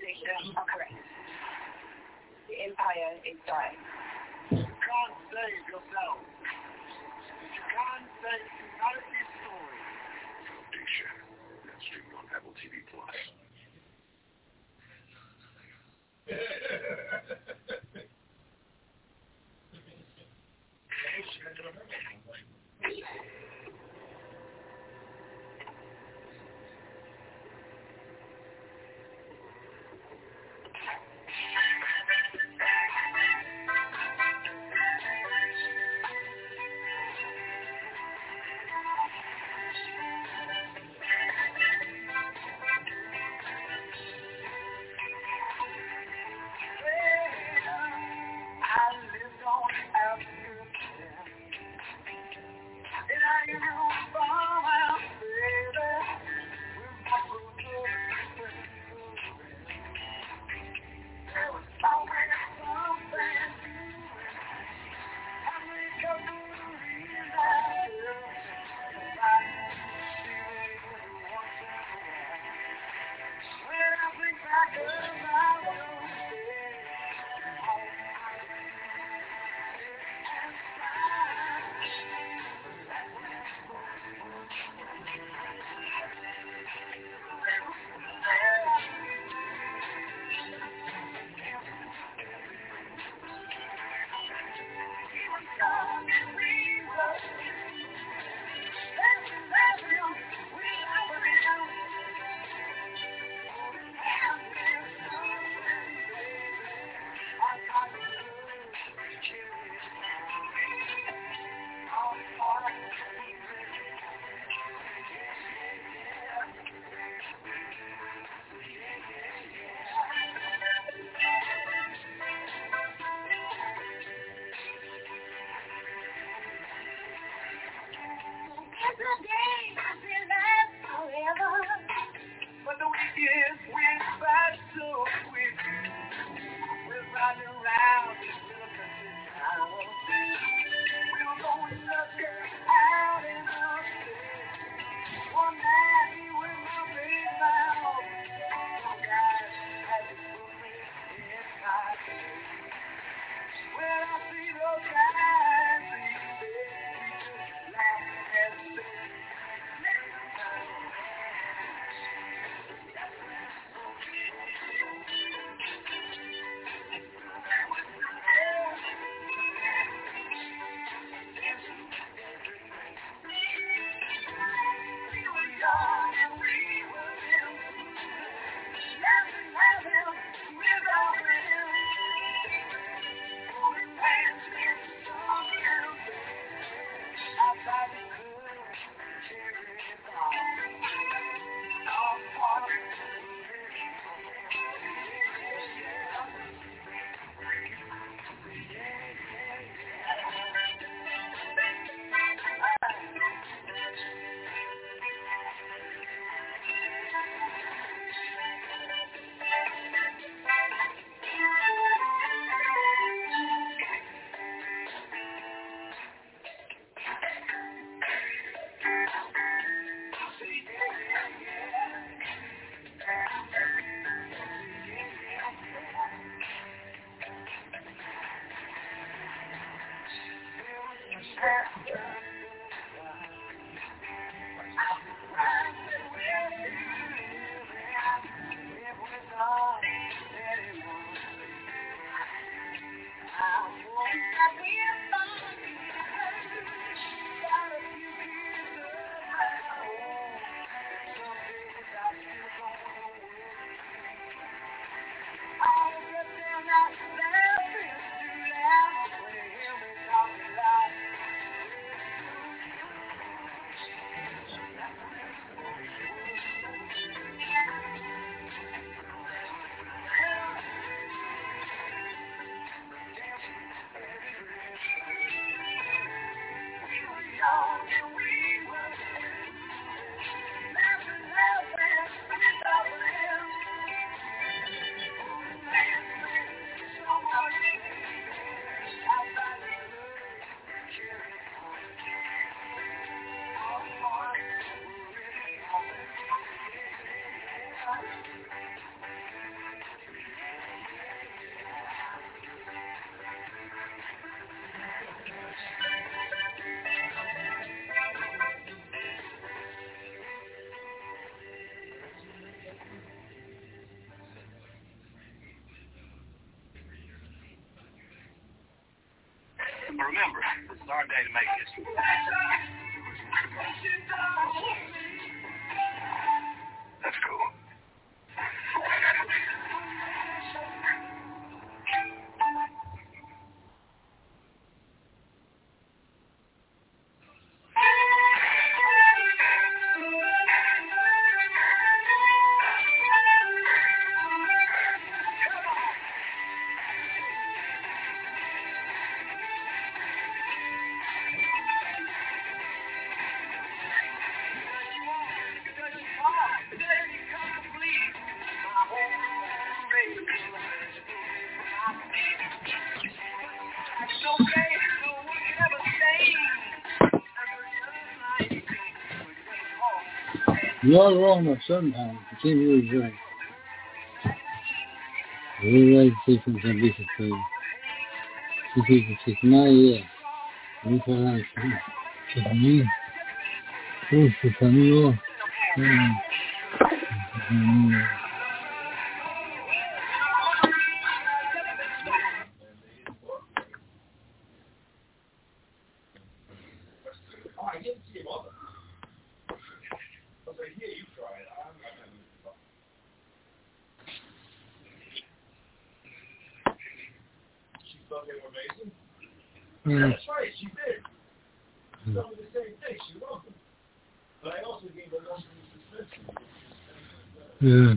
[SPEAKER 8] accusations are correct. The Empire is dying.
[SPEAKER 6] You can't save yourself. You can't save humanity's story. Foundation. That's streaming on Apple T V Plus. But remember, this is our day to make history. That's cool.
[SPEAKER 2] You're wrong though sometimes. You can't be always right. I really like to say something ambitious for you. Some people say, no, yeah. You try to understand. It's me. Who's the son of
[SPEAKER 4] Mm. That's right, she did. She told me the same thing. She loved him. But I also gave her one suspension.
[SPEAKER 2] Yeah.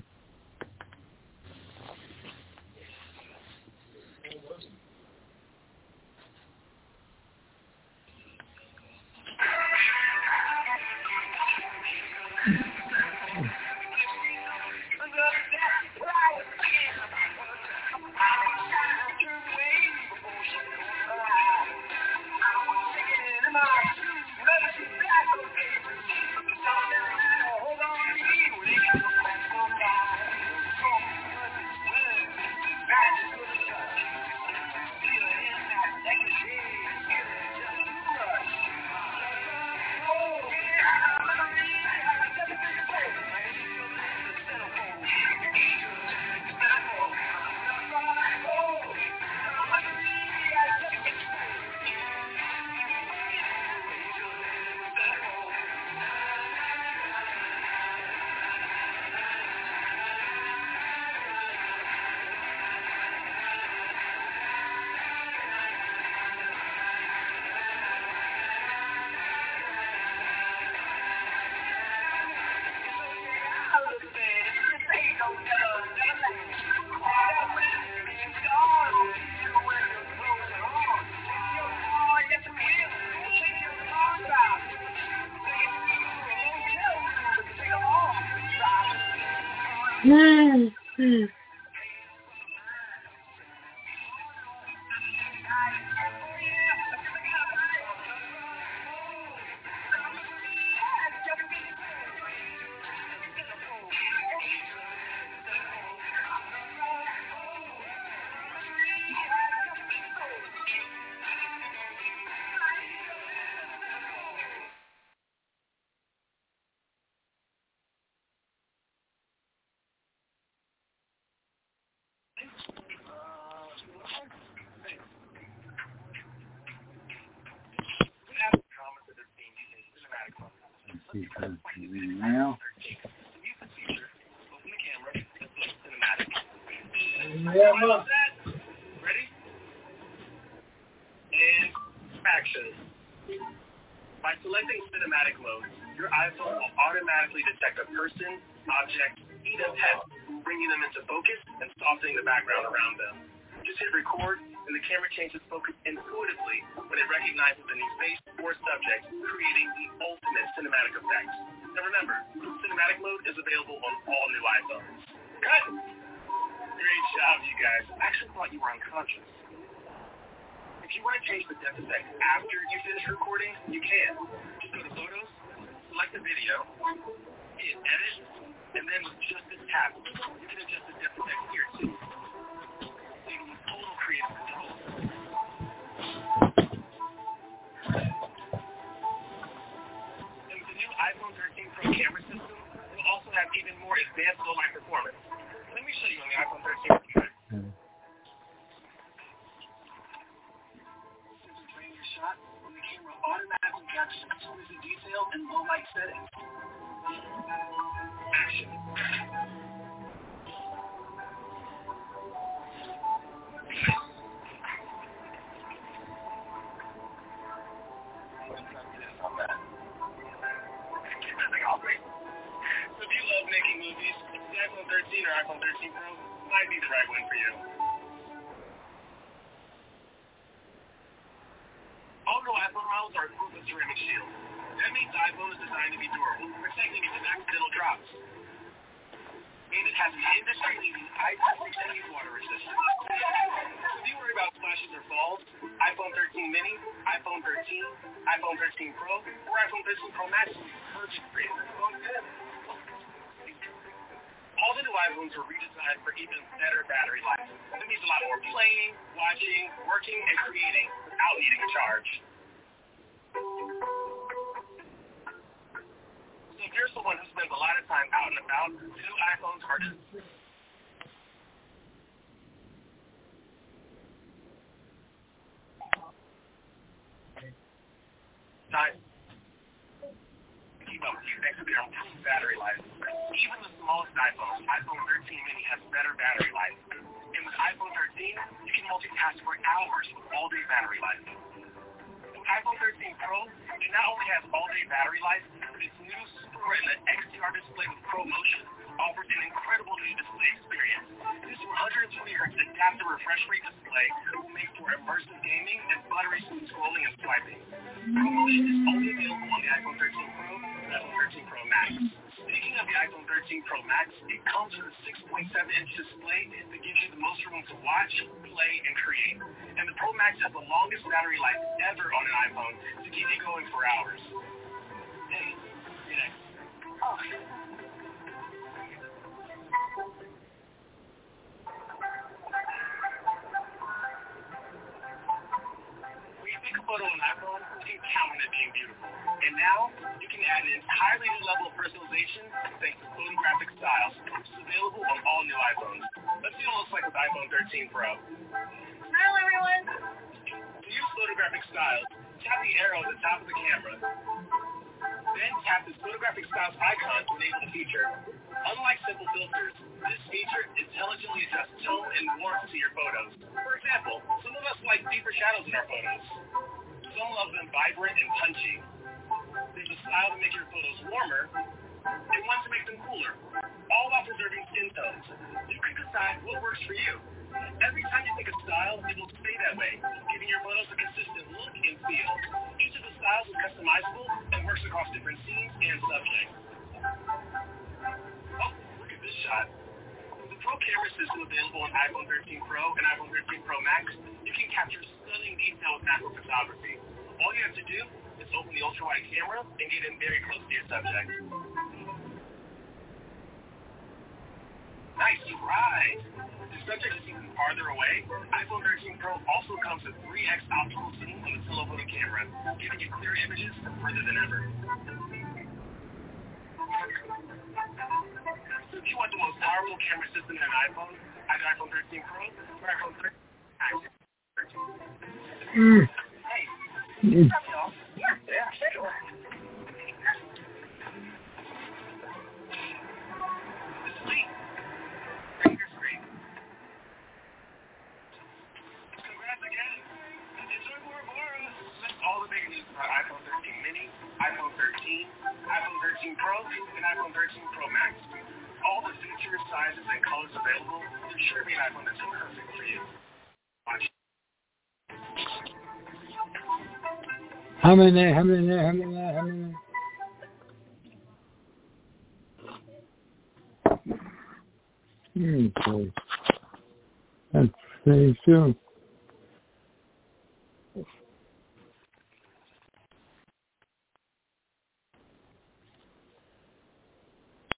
[SPEAKER 2] Mm-hmm. Now.
[SPEAKER 6] Yeah, look. Ready? And action. By selecting cinematic mode, your iPhone will automatically detect a person, object, even pet, bringing them into focus and softening the background around them. Just hit record, and the camera changes focus intuitively when it recognizes a new face or subject, creating the ultimate cinematic effect. And remember, cinematic mode is available on all new iPhones. Cut! Great job, you guys. I actually thought you were unconscious. If you want to change the depth effect after you finish recording, you can. Just go to Photos, select the video, hit Edit, and then with just a tap, you can adjust the depth effect here too. Leaving you total creative control. And with the new iPhone thirteen Pro camera system, we'll also have even more advanced low-light performance. Let me show you on the iPhone thirteen. Mm-hmm. settings. Action. So if you love making movies, the iPhone thirteen or iPhone thirteen Pro might be the right one for you. All new iPhone models are equipped with ceramic shield. That means the iPhone is designed to be durable, protecting against accidental drops. And it has an industry-leading I P six ninety water resistance. So if you worry about splashes or falls, iPhone thirteen mini, iPhone thirteen, iPhone thirteen Pro, or iPhone thirteen Pro Max will be perfect for you. All the new iPhones were redesigned for even better battery life. That means a lot more playing, watching, working, and creating without needing a charge. So if you're someone who spends a lot of time out and about, new iPhones are just... Time. Keep up with you thanks to their improved battery life. Even the smallest iPhone, iPhone thirteen mini, has better battery life. And with iPhone thirteen, you can multitask for hours with all-day battery life. With iPhone thirteen Pro, it not only has all-day battery life, but its new Super Retina X D R display with ProMotion offers an incredible new display experience. This one hundred twenty hertz adaptive refresh rate display will make for immersive gaming and buttery smooth scrolling and swiping. ProMotion is only available on the iPhone thirteen Pro and iPhone thirteen Pro Max. Speaking of the iPhone thirteen Pro Max, it comes with a six point seven inch display that gives you the most room to watch, play, and create. And the Pro Max has the longest battery life ever on an iPhone to keep you going for hours. Hey, you're next. Oh. Photo on iPhone, you can count on it being beautiful. And now, you can add an entirely new level of personalization thanks to photographic styles, which is available on all new iPhones. Let's see what it looks like with iPhone thirteen Pro.
[SPEAKER 8] Hello, everyone.
[SPEAKER 6] To use photographic styles, tap the arrow at the top of the camera. Then tap this photographic styles icon to enable the feature. Unlike simple filters, this feature intelligently adjusts tone and warmth to your photos. For example, some of us like deeper shadows in our photos. Some love them vibrant and punchy. There's a style to make your photos warmer, and one to make them cooler, all while preserving skin tones. You can decide what works for you. Every time you pick a style, it will stay that way, giving your photos a consistent look and feel. Each of the styles is customizable and works across different scenes and subjects. Oh, look at this shot. With the Pro camera system available on iPhone thirteen Pro and iPhone thirteen Pro Max, you can capture stunning detail with macro photography. All you have to do is open the ultra-wide camera and get in very close to your subject. Nice try! The subject is even farther away. iPhone thirteen Pro also comes with three X optical zoom on the telephoto camera, giving you clear images from further than ever. So if you want the most powerful camera system in an iPhone, either iPhone thirteen Pro or iPhone thirteen Max.
[SPEAKER 2] Mm.
[SPEAKER 6] Hey,
[SPEAKER 2] Mm.
[SPEAKER 6] yeah, yeah, sure. Sweet. Finger screen. Congrats again. Enjoy Bora Bora. That's all the big news about iPhone thirteen mini, iPhone thirteen, iPhone thirteen Pro, and iPhone thirteen Pro Max. All the features, sizes, and colors available, you're sure to be an iPhone that's perfect for you. Watch.
[SPEAKER 2] How many, how many, how many, how many? Hmm, boy. That's very soon.